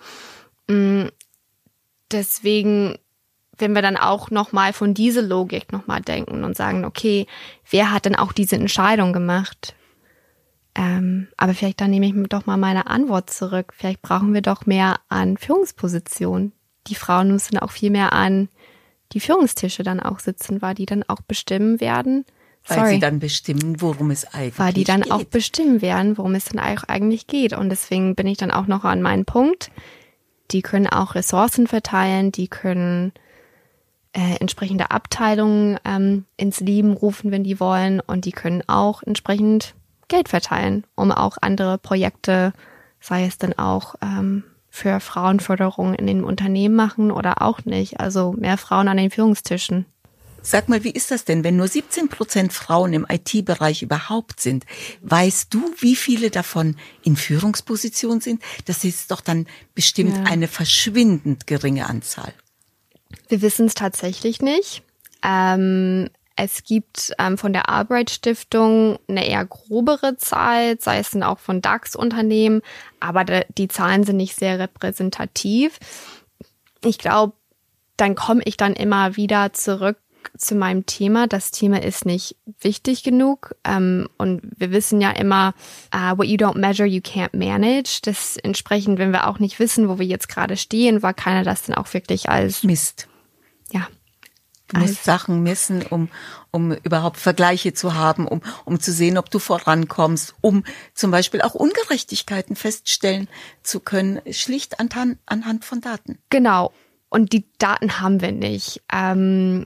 Deswegen, wenn wir dann auch nochmal von dieser Logik nochmal denken und sagen, okay, wer hat denn auch diese Entscheidung gemacht? Ähm, aber vielleicht dann nehme ich doch mal meine Antwort zurück. Vielleicht brauchen wir doch mehr an Führungspositionen. Die Frauen müssen auch viel mehr an die Führungstische dann auch sitzen, weil die dann auch bestimmen werden. Weil Sorry. sie dann bestimmen, worum es eigentlich geht. Weil die dann geht. auch bestimmen werden, worum es dann eigentlich geht. Und deswegen bin ich dann auch noch an meinem Punkt. Die können auch Ressourcen verteilen, die können äh, entsprechende Abteilungen ähm, ins Leben rufen, wenn die wollen. Und die können auch entsprechend Geld verteilen, um auch andere Projekte, sei es dann auch ähm, für Frauenförderung in den Unternehmen machen oder auch nicht. Also mehr Frauen an den Führungstischen. Sag mal, wie ist das denn, wenn nur siebzehn Prozent Frauen im I T-Bereich überhaupt sind? Weißt du, wie viele davon in Führungspositionen sind? Das ist doch dann bestimmt ja. eine verschwindend geringe Anzahl. Wir wissen es tatsächlich nicht. Ähm, es gibt ähm, von der Albright Stiftung eine eher grobere Zahl, sei es dann auch von DAX-Unternehmen, aber de, die Zahlen sind nicht sehr repräsentativ. Ich glaube, dann komme ich dann immer wieder zurück zu meinem Thema. Das Thema ist nicht wichtig genug. Ähm, und wir wissen ja immer, uh, what you don't measure, you can't manage. Das entsprechend, wenn wir auch nicht wissen, wo wir jetzt gerade stehen, war keiner das dann auch wirklich als Mist. Ja. Du musst Sachen messen, um, um überhaupt Vergleiche zu haben, um, um zu sehen, ob du vorankommst, um zum Beispiel auch Ungerechtigkeiten feststellen zu können, schlicht anhand, anhand von Daten. Genau. Und die Daten haben wir nicht. Ähm,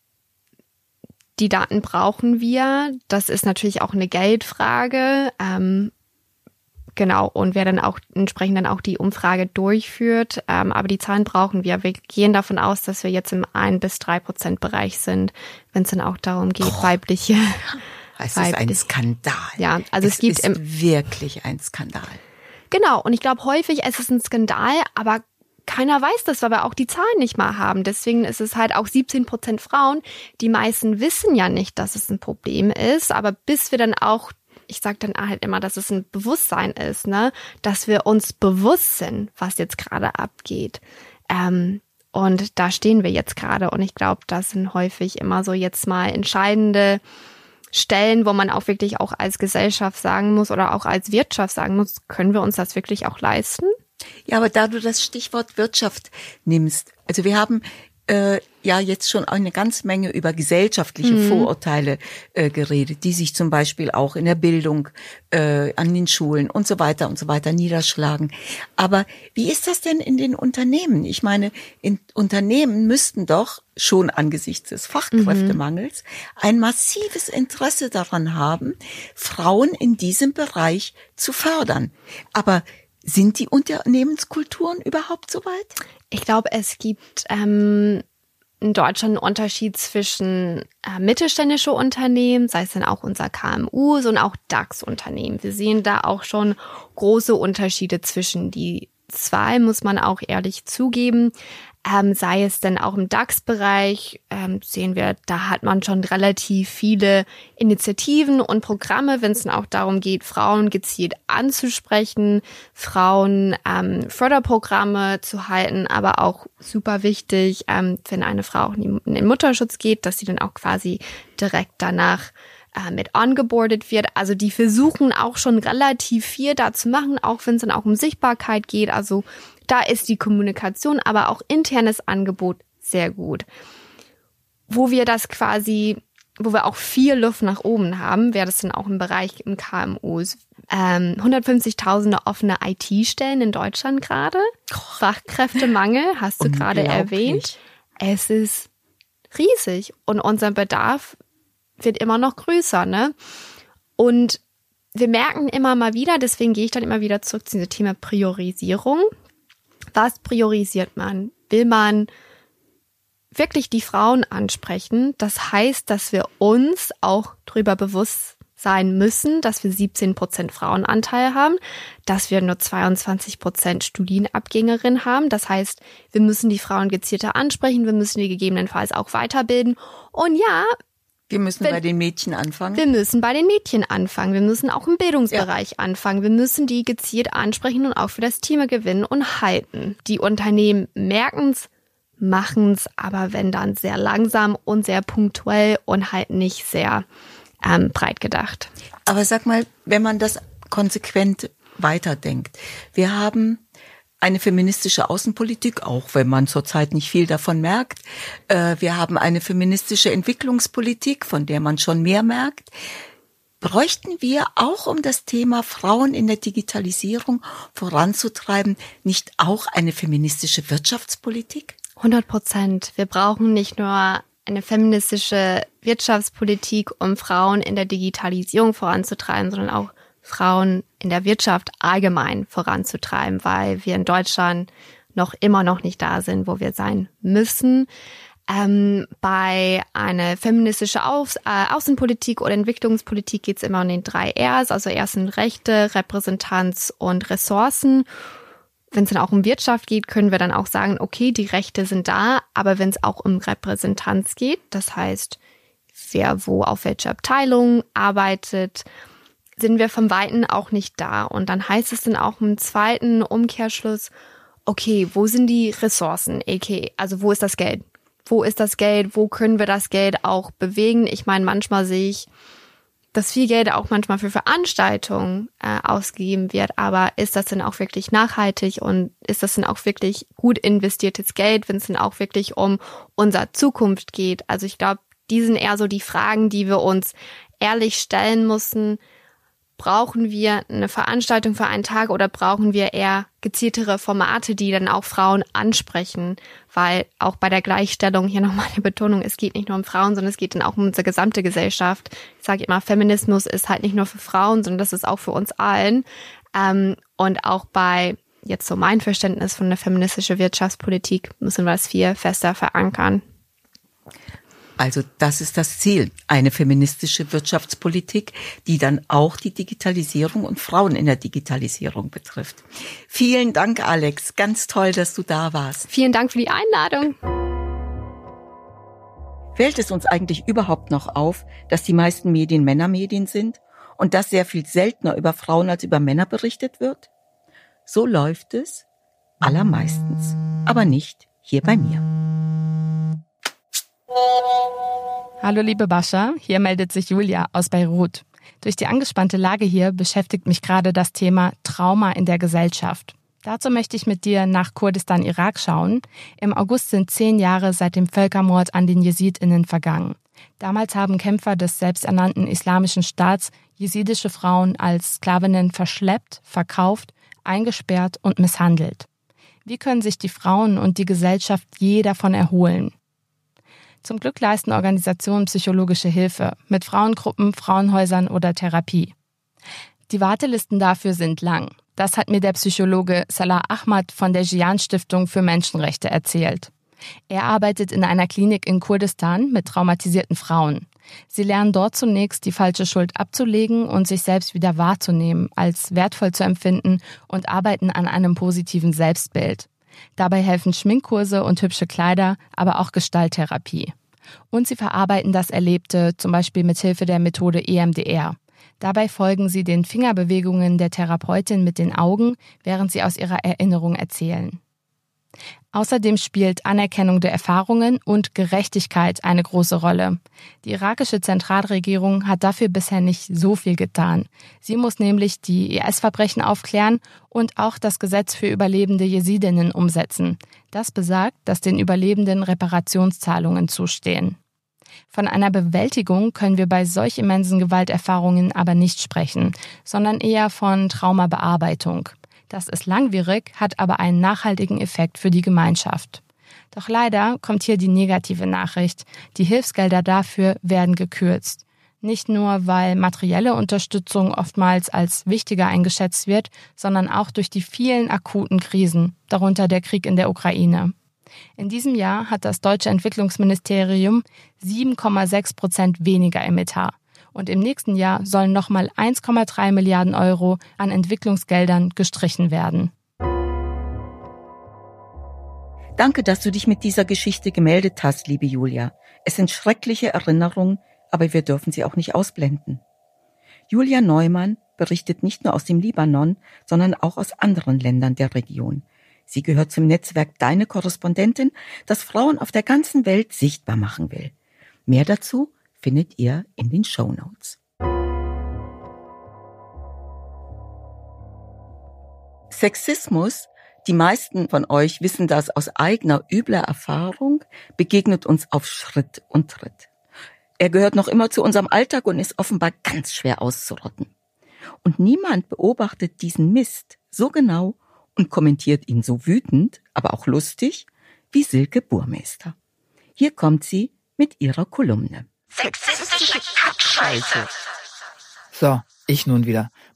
die Daten brauchen wir. Das ist natürlich auch eine Geldfrage. Ähm, genau. Und wer dann auch entsprechend dann auch die Umfrage durchführt. Ähm, aber die Zahlen brauchen wir. Wir gehen davon aus, dass wir jetzt im ein bis drei Prozent Bereich sind, wenn es dann auch darum geht, oh. weibliche. Es ist ein Skandal. Ja, also es, es gibt ist im, wirklich ein Skandal. Genau. Und ich glaube häufig, es ist ein Skandal, aber keiner weiß das, weil wir auch die Zahlen nicht mal haben. Deswegen ist es halt auch siebzehn Prozent Frauen. Die meisten wissen ja nicht, dass es ein Problem ist. Aber bis wir dann auch, ich sage dann halt immer, dass es ein Bewusstsein ist, ne, dass wir uns bewusst sind, was jetzt gerade abgeht. Ähm, und da stehen wir jetzt gerade. Und ich glaube, das sind häufig immer so jetzt mal entscheidende Stellen, wo man auch wirklich auch als Gesellschaft sagen muss oder auch als Wirtschaft sagen muss, können wir uns das wirklich auch leisten? Ja, aber da du das Stichwort Wirtschaft nimmst, also wir haben äh, ja jetzt schon eine ganze Menge über gesellschaftliche mhm. Vorurteile äh, geredet, die sich zum Beispiel auch in der Bildung, äh, an den Schulen und so weiter und so weiter niederschlagen. Aber wie ist das denn in den Unternehmen? Ich meine, in Unternehmen müssten doch schon angesichts des Fachkräftemangels mhm. ein massives Interesse daran haben, Frauen in diesem Bereich zu fördern. Aber sind die Unternehmenskulturen überhaupt so weit? Ich glaube, es gibt ähm, in Deutschland einen Unterschied zwischen äh, mittelständische Unternehmen, sei es dann auch unser K M Us und auch DAX-Unternehmen. Wir sehen da auch schon große Unterschiede zwischen die zwei, muss man auch ehrlich zugeben. Ähm, sei es denn auch im DAX-Bereich, ähm, sehen wir, da hat man schon relativ viele Initiativen und Programme, wenn es dann auch darum geht, Frauen gezielt anzusprechen, Frauen ähm, Förderprogramme zu halten, aber auch super wichtig, ähm, wenn eine Frau auch in den Mutterschutz geht, dass sie dann auch quasi direkt danach äh, mit ongeboardet wird. Also die versuchen auch schon relativ viel da zu machen, auch wenn es dann auch um Sichtbarkeit geht, also da ist die Kommunikation, aber auch internes Angebot sehr gut. Wo wir das quasi, wo wir auch viel Luft nach oben haben, wäre das dann auch im Bereich im K M Us. Ähm, hundertfünfzigtausende offene I T-Stellen in Deutschland gerade. Fachkräftemangel, hast du gerade erwähnt. Es ist riesig und unser Bedarf wird immer noch größer, ne? Und wir merken immer mal wieder, deswegen gehe ich dann immer wieder zurück zu diesem Thema Priorisierung. Was priorisiert man? Will man wirklich die Frauen ansprechen? Das heißt, dass wir uns auch darüber bewusst sein müssen, dass wir siebzehn Prozent Frauenanteil haben, dass wir nur zweiundzwanzig Prozent Studienabgängerinnen haben. Das heißt, wir müssen die Frauen gezielter ansprechen, wir müssen die gegebenenfalls auch weiterbilden. Und ja, wir müssen wenn, bei den Mädchen anfangen. Wir müssen bei den Mädchen anfangen. Wir müssen auch im Bildungsbereich ja. anfangen. Wir müssen die gezielt ansprechen und auch für das Thema gewinnen und halten. Die Unternehmen merken's, machen's, aber wenn dann sehr langsam und sehr punktuell und halt nicht sehr ähm, breit gedacht. Aber sag mal, wenn man das konsequent weiterdenkt. Wir haben eine feministische Außenpolitik, auch wenn man zurzeit nicht viel davon merkt. Wir haben eine feministische Entwicklungspolitik, von der man schon mehr merkt. Bräuchten wir auch, um das Thema Frauen in der Digitalisierung voranzutreiben, nicht auch eine feministische Wirtschaftspolitik? hundert Prozent. Wir brauchen nicht nur eine feministische Wirtschaftspolitik, um Frauen in der Digitalisierung voranzutreiben, sondern auch Frauen in der Wirtschaft allgemein voranzutreiben, weil wir in Deutschland noch immer noch nicht da sind, wo wir sein müssen. Ähm, bei einer feministischen Aus, äh, Außenpolitik oder Entwicklungspolitik geht es immer um den drei R's, also erstens Rechte, Repräsentanz und Ressourcen. Wenn es dann auch um Wirtschaft geht, können wir dann auch sagen, okay, die Rechte sind da, aber wenn es auch um Repräsentanz geht, das heißt, wer wo auf welcher Abteilung arbeitet, sind wir vom Weiten auch nicht da. Und dann heißt es dann auch im zweiten Umkehrschluss, okay, wo sind die Ressourcen, aka, also wo ist das Geld? Wo ist das Geld? Wo können wir das Geld auch bewegen? Ich meine, manchmal sehe ich, dass viel Geld auch manchmal für Veranstaltungen äh, ausgegeben wird, aber ist das denn auch wirklich nachhaltig und ist das denn auch wirklich gut investiertes Geld, wenn es denn auch wirklich um unsere Zukunft geht? Also ich glaube, die sind eher so die Fragen, die wir uns ehrlich stellen müssen. Brauchen wir eine Veranstaltung für einen Tag oder brauchen wir eher gezieltere Formate, die dann auch Frauen ansprechen? Weil auch bei der Gleichstellung, hier nochmal eine Betonung, es geht nicht nur um Frauen, sondern es geht dann auch um unsere gesamte Gesellschaft. Ich sage immer, Feminismus ist halt nicht nur für Frauen, sondern das ist auch für uns allen. Ähm, und auch bei, jetzt so mein Verständnis von der feministischen Wirtschaftspolitik, müssen wir das viel fester verankern. Also das ist das Ziel, eine feministische Wirtschaftspolitik, die dann auch die Digitalisierung und Frauen in der Digitalisierung betrifft. Vielen Dank, Alex. Ganz toll, dass du da warst. Vielen Dank für die Einladung. Fällt es uns eigentlich überhaupt noch auf, dass die meisten Medien Männermedien sind und dass sehr viel seltener über Frauen als über Männer berichtet wird? So läuft es allermeistens, aber nicht hier bei mir. Hallo liebe Bascha, hier meldet sich Julia aus Beirut. Durch die angespannte Lage hier beschäftigt mich gerade das Thema Trauma in der Gesellschaft. Dazu möchte ich mit dir nach Kurdistan, Irak schauen. Im August sind zehn Jahre seit dem Völkermord an den JesidInnen vergangen. Damals haben Kämpfer des selbsternannten Islamischen Staats jesidische Frauen als Sklavinnen verschleppt, verkauft, eingesperrt und misshandelt. Wie können sich die Frauen und die Gesellschaft je davon erholen? Zum Glück leisten Organisationen psychologische Hilfe mit Frauengruppen, Frauenhäusern oder Therapie. Die Wartelisten dafür sind lang. Das hat mir der Psychologe Salah Ahmad von der Jian-Stiftung für Menschenrechte erzählt. Er arbeitet in einer Klinik in Kurdistan mit traumatisierten Frauen. Sie lernen dort zunächst, die falsche Schuld abzulegen und sich selbst wieder wahrzunehmen, als wertvoll zu empfinden und arbeiten an einem positiven Selbstbild. Dabei helfen Schminkkurse und hübsche Kleider, aber auch Gestalttherapie. Und sie verarbeiten das Erlebte, zum Beispiel mit Hilfe der Methode E M D R. Dabei folgen sie den Fingerbewegungen der Therapeutin mit den Augen, während sie aus ihrer Erinnerung erzählen. Außerdem spielt Anerkennung der Erfahrungen und Gerechtigkeit eine große Rolle. Die irakische Zentralregierung hat dafür bisher nicht so viel getan. Sie muss nämlich die I S-Verbrechen aufklären und auch das Gesetz für überlebende Jesidinnen umsetzen. Das besagt, dass den Überlebenden Reparationszahlungen zustehen. Von einer Bewältigung können wir bei solch immensen Gewalterfahrungen aber nicht sprechen, sondern eher von Traumabearbeitung. Das ist langwierig, hat aber einen nachhaltigen Effekt für die Gemeinschaft. Doch leider kommt hier die negative Nachricht. Die Hilfsgelder dafür werden gekürzt. Nicht nur, weil materielle Unterstützung oftmals als wichtiger eingeschätzt wird, sondern auch durch die vielen akuten Krisen, darunter der Krieg in der Ukraine. In diesem Jahr hat das deutsche Entwicklungsministerium sieben Komma sechs Prozent weniger im Etat. Und im nächsten Jahr sollen nochmal eins Komma drei Milliarden Euro an Entwicklungsgeldern gestrichen werden. Danke, dass du dich mit dieser Geschichte gemeldet hast, liebe Julia. Es sind schreckliche Erinnerungen, aber wir dürfen sie auch nicht ausblenden. Julia Neumann berichtet nicht nur aus dem Libanon, sondern auch aus anderen Ländern der Region. Sie gehört zum Netzwerk Deine Korrespondentin, das Frauen auf der ganzen Welt sichtbar machen will. Mehr dazu findet ihr in den Shownotes. Sexismus, die meisten von euch wissen das aus eigener übler Erfahrung, begegnet uns auf Schritt und Tritt. Er gehört noch immer zu unserem Alltag und ist offenbar ganz schwer auszurotten. Und niemand beobachtet diesen Mist so genau und kommentiert ihn so wütend, aber auch lustig, wie Silke Burmeister. Hier kommt sie mit ihrer Kolumne. Sexistische Kackscheiße. So, ich nun wieder. Mit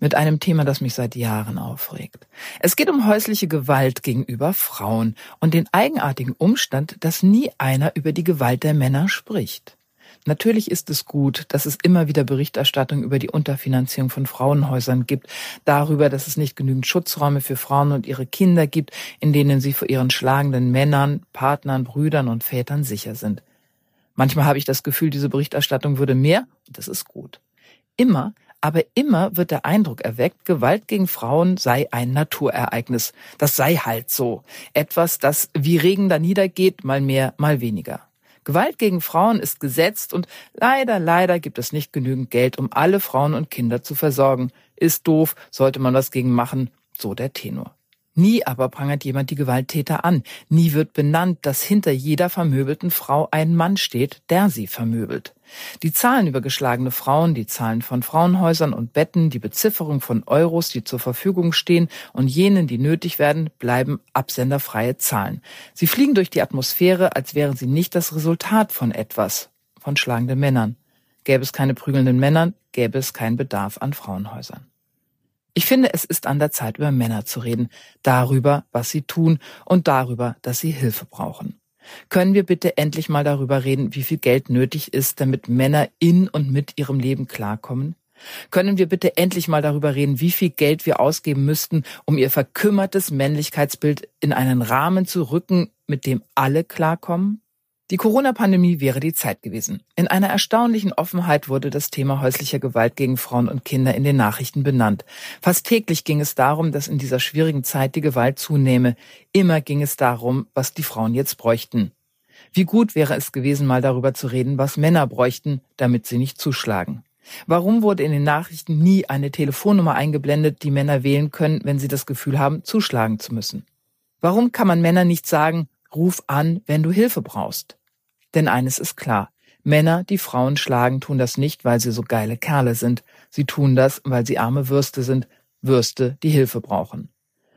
mit einem Thema, das mich seit Jahren aufregt. Es geht um häusliche Gewalt gegenüber Frauen und den eigenartigen Umstand, dass nie einer über die Gewalt der Männer spricht. Natürlich ist es gut, dass es immer wieder Berichterstattung über die Unterfinanzierung von Frauenhäusern gibt, darüber, dass es nicht genügend Schutzräume für Frauen und ihre Kinder gibt, in denen sie vor ihren schlagenden Männern, Partnern, Brüdern und Vätern sicher sind. Manchmal habe ich das Gefühl, diese Berichterstattung würde mehr, und das ist gut. Immer, aber immer wird der Eindruck erweckt, Gewalt gegen Frauen sei ein Naturereignis. Das sei halt so. Etwas, das wie Regen da niedergeht, mal mehr, mal weniger. Gewalt gegen Frauen ist gesetzt und leider, leider gibt es nicht genügend Geld, um alle Frauen und Kinder zu versorgen. Ist doof, sollte man was gegen machen, so der Tenor. Nie aber prangert jemand die Gewalttäter an. Nie wird benannt, dass hinter jeder vermöbelten Frau ein Mann steht, der sie vermöbelt. Die Zahlen über geschlagene Frauen, die Zahlen von Frauenhäusern und Betten, die Bezifferung von Euros, die zur Verfügung stehen und jenen, die nötig werden, bleiben absenderfreie Zahlen. Sie fliegen durch die Atmosphäre, als wären sie nicht das Resultat von etwas, von schlagenden Männern. Gäbe es keine prügelnden Männer, gäbe es keinen Bedarf an Frauenhäusern. Ich finde, es ist an der Zeit, über Männer zu reden, darüber, was sie tun und darüber, dass sie Hilfe brauchen. Können wir bitte endlich mal darüber reden, wie viel Geld nötig ist, damit Männer in und mit ihrem Leben klarkommen? Können wir bitte endlich mal darüber reden, wie viel Geld wir ausgeben müssten, um ihr verkümmertes Männlichkeitsbild in einen Rahmen zu rücken, mit dem alle klarkommen? Die Corona-Pandemie wäre die Zeit gewesen. In einer erstaunlichen Offenheit wurde das Thema häuslicher Gewalt gegen Frauen und Kinder in den Nachrichten benannt. Fast täglich ging es darum, dass in dieser schwierigen Zeit die Gewalt zunehme. Immer ging es darum, was die Frauen jetzt bräuchten. Wie gut wäre es gewesen, mal darüber zu reden, was Männer bräuchten, damit sie nicht zuschlagen. Warum wurde in den Nachrichten nie eine Telefonnummer eingeblendet, die Männer wählen können, wenn sie das Gefühl haben, zuschlagen zu müssen? Warum kann man Männer nicht sagen, ruf an, wenn du Hilfe brauchst? Denn eines ist klar, Männer, die Frauen schlagen, tun das nicht, weil sie so geile Kerle sind. Sie tun das, weil sie arme Würste sind, Würste, die Hilfe brauchen.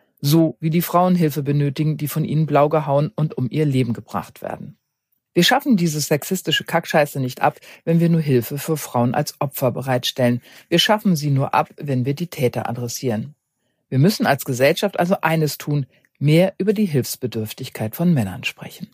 So wie die Frauen Hilfe benötigen, die von ihnen blau gehauen und um ihr Leben gebracht werden. Wir schaffen diese sexistische Kackscheiße nicht ab, wenn wir nur Hilfe für Frauen als Opfer bereitstellen. Wir schaffen sie nur ab, wenn wir die Täter adressieren. Wir müssen als Gesellschaft also eines tun, mehr über die Hilfsbedürftigkeit von Männern sprechen.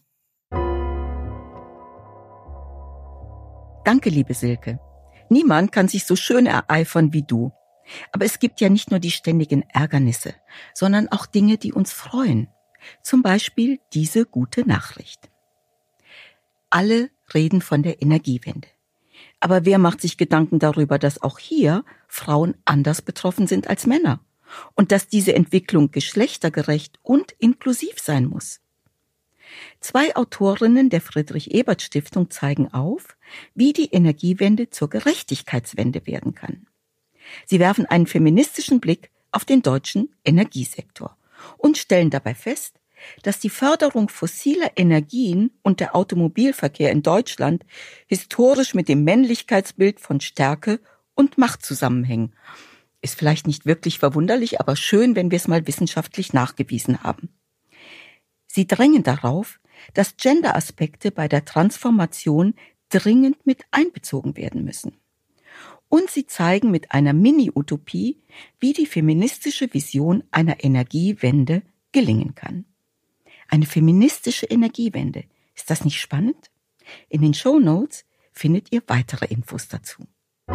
Danke, liebe Silke. Niemand kann sich so schön ereifern wie du. Aber es gibt ja nicht nur die ständigen Ärgernisse, sondern auch Dinge, die uns freuen. Zum Beispiel diese gute Nachricht. Alle reden von der Energiewende. Aber wer macht sich Gedanken darüber, dass auch hier Frauen anders betroffen sind als Männer? Und dass diese Entwicklung geschlechtergerecht und inklusiv sein muss? Zwei Autorinnen der Friedrich-Ebert-Stiftung zeigen auf, wie die Energiewende zur Gerechtigkeitswende werden kann. Sie werfen einen feministischen Blick auf den deutschen Energiesektor und stellen dabei fest, dass die Förderung fossiler Energien und der Automobilverkehr in Deutschland historisch mit dem Männlichkeitsbild von Stärke und Macht zusammenhängen. Ist vielleicht nicht wirklich verwunderlich, aber schön, wenn wir es mal wissenschaftlich nachgewiesen haben. Sie drängen darauf, dass Gender-Aspekte bei der Transformation dringend mit einbezogen werden müssen. Und sie zeigen mit einer Mini-Utopie, wie die feministische Vision einer Energiewende gelingen kann. Eine feministische Energiewende. Ist das nicht spannend? In den Shownotes findet ihr weitere Infos dazu.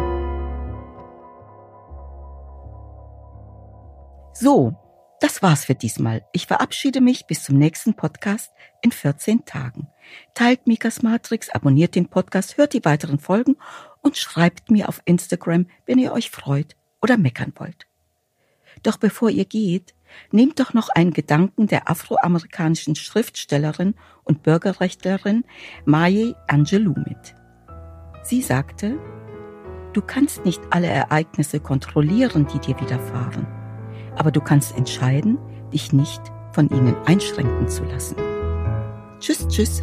So, das war's für diesmal. Ich verabschiede mich bis zum nächsten Podcast in vierzehn Tagen. Teilt Mikas Matrix, abonniert den Podcast, hört die weiteren Folgen und schreibt mir auf Instagram, wenn ihr euch freut oder meckern wollt. Doch bevor ihr geht, nehmt doch noch einen Gedanken der afroamerikanischen Schriftstellerin und Bürgerrechtlerin Maya Angelou mit. Sie sagte, du kannst nicht alle Ereignisse kontrollieren, die dir widerfahren. Aber du kannst entscheiden, dich nicht von ihnen einschränken zu lassen. Tschüss, tschüss.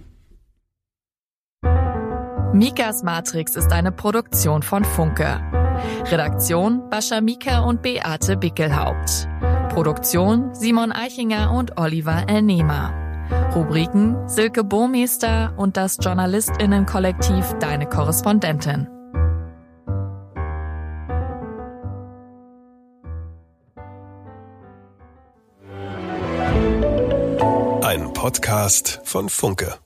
Mikas Matrix ist eine Produktion von Funke. Redaktion Bascha Mika und Beate Bickelhaupt. Produktion Simon Eichinger und Oliver Elnehmer. Rubriken Silke Burmester und das JournalistInnen-Kollektiv Deine Korrespondentin. Ein Podcast von Funke.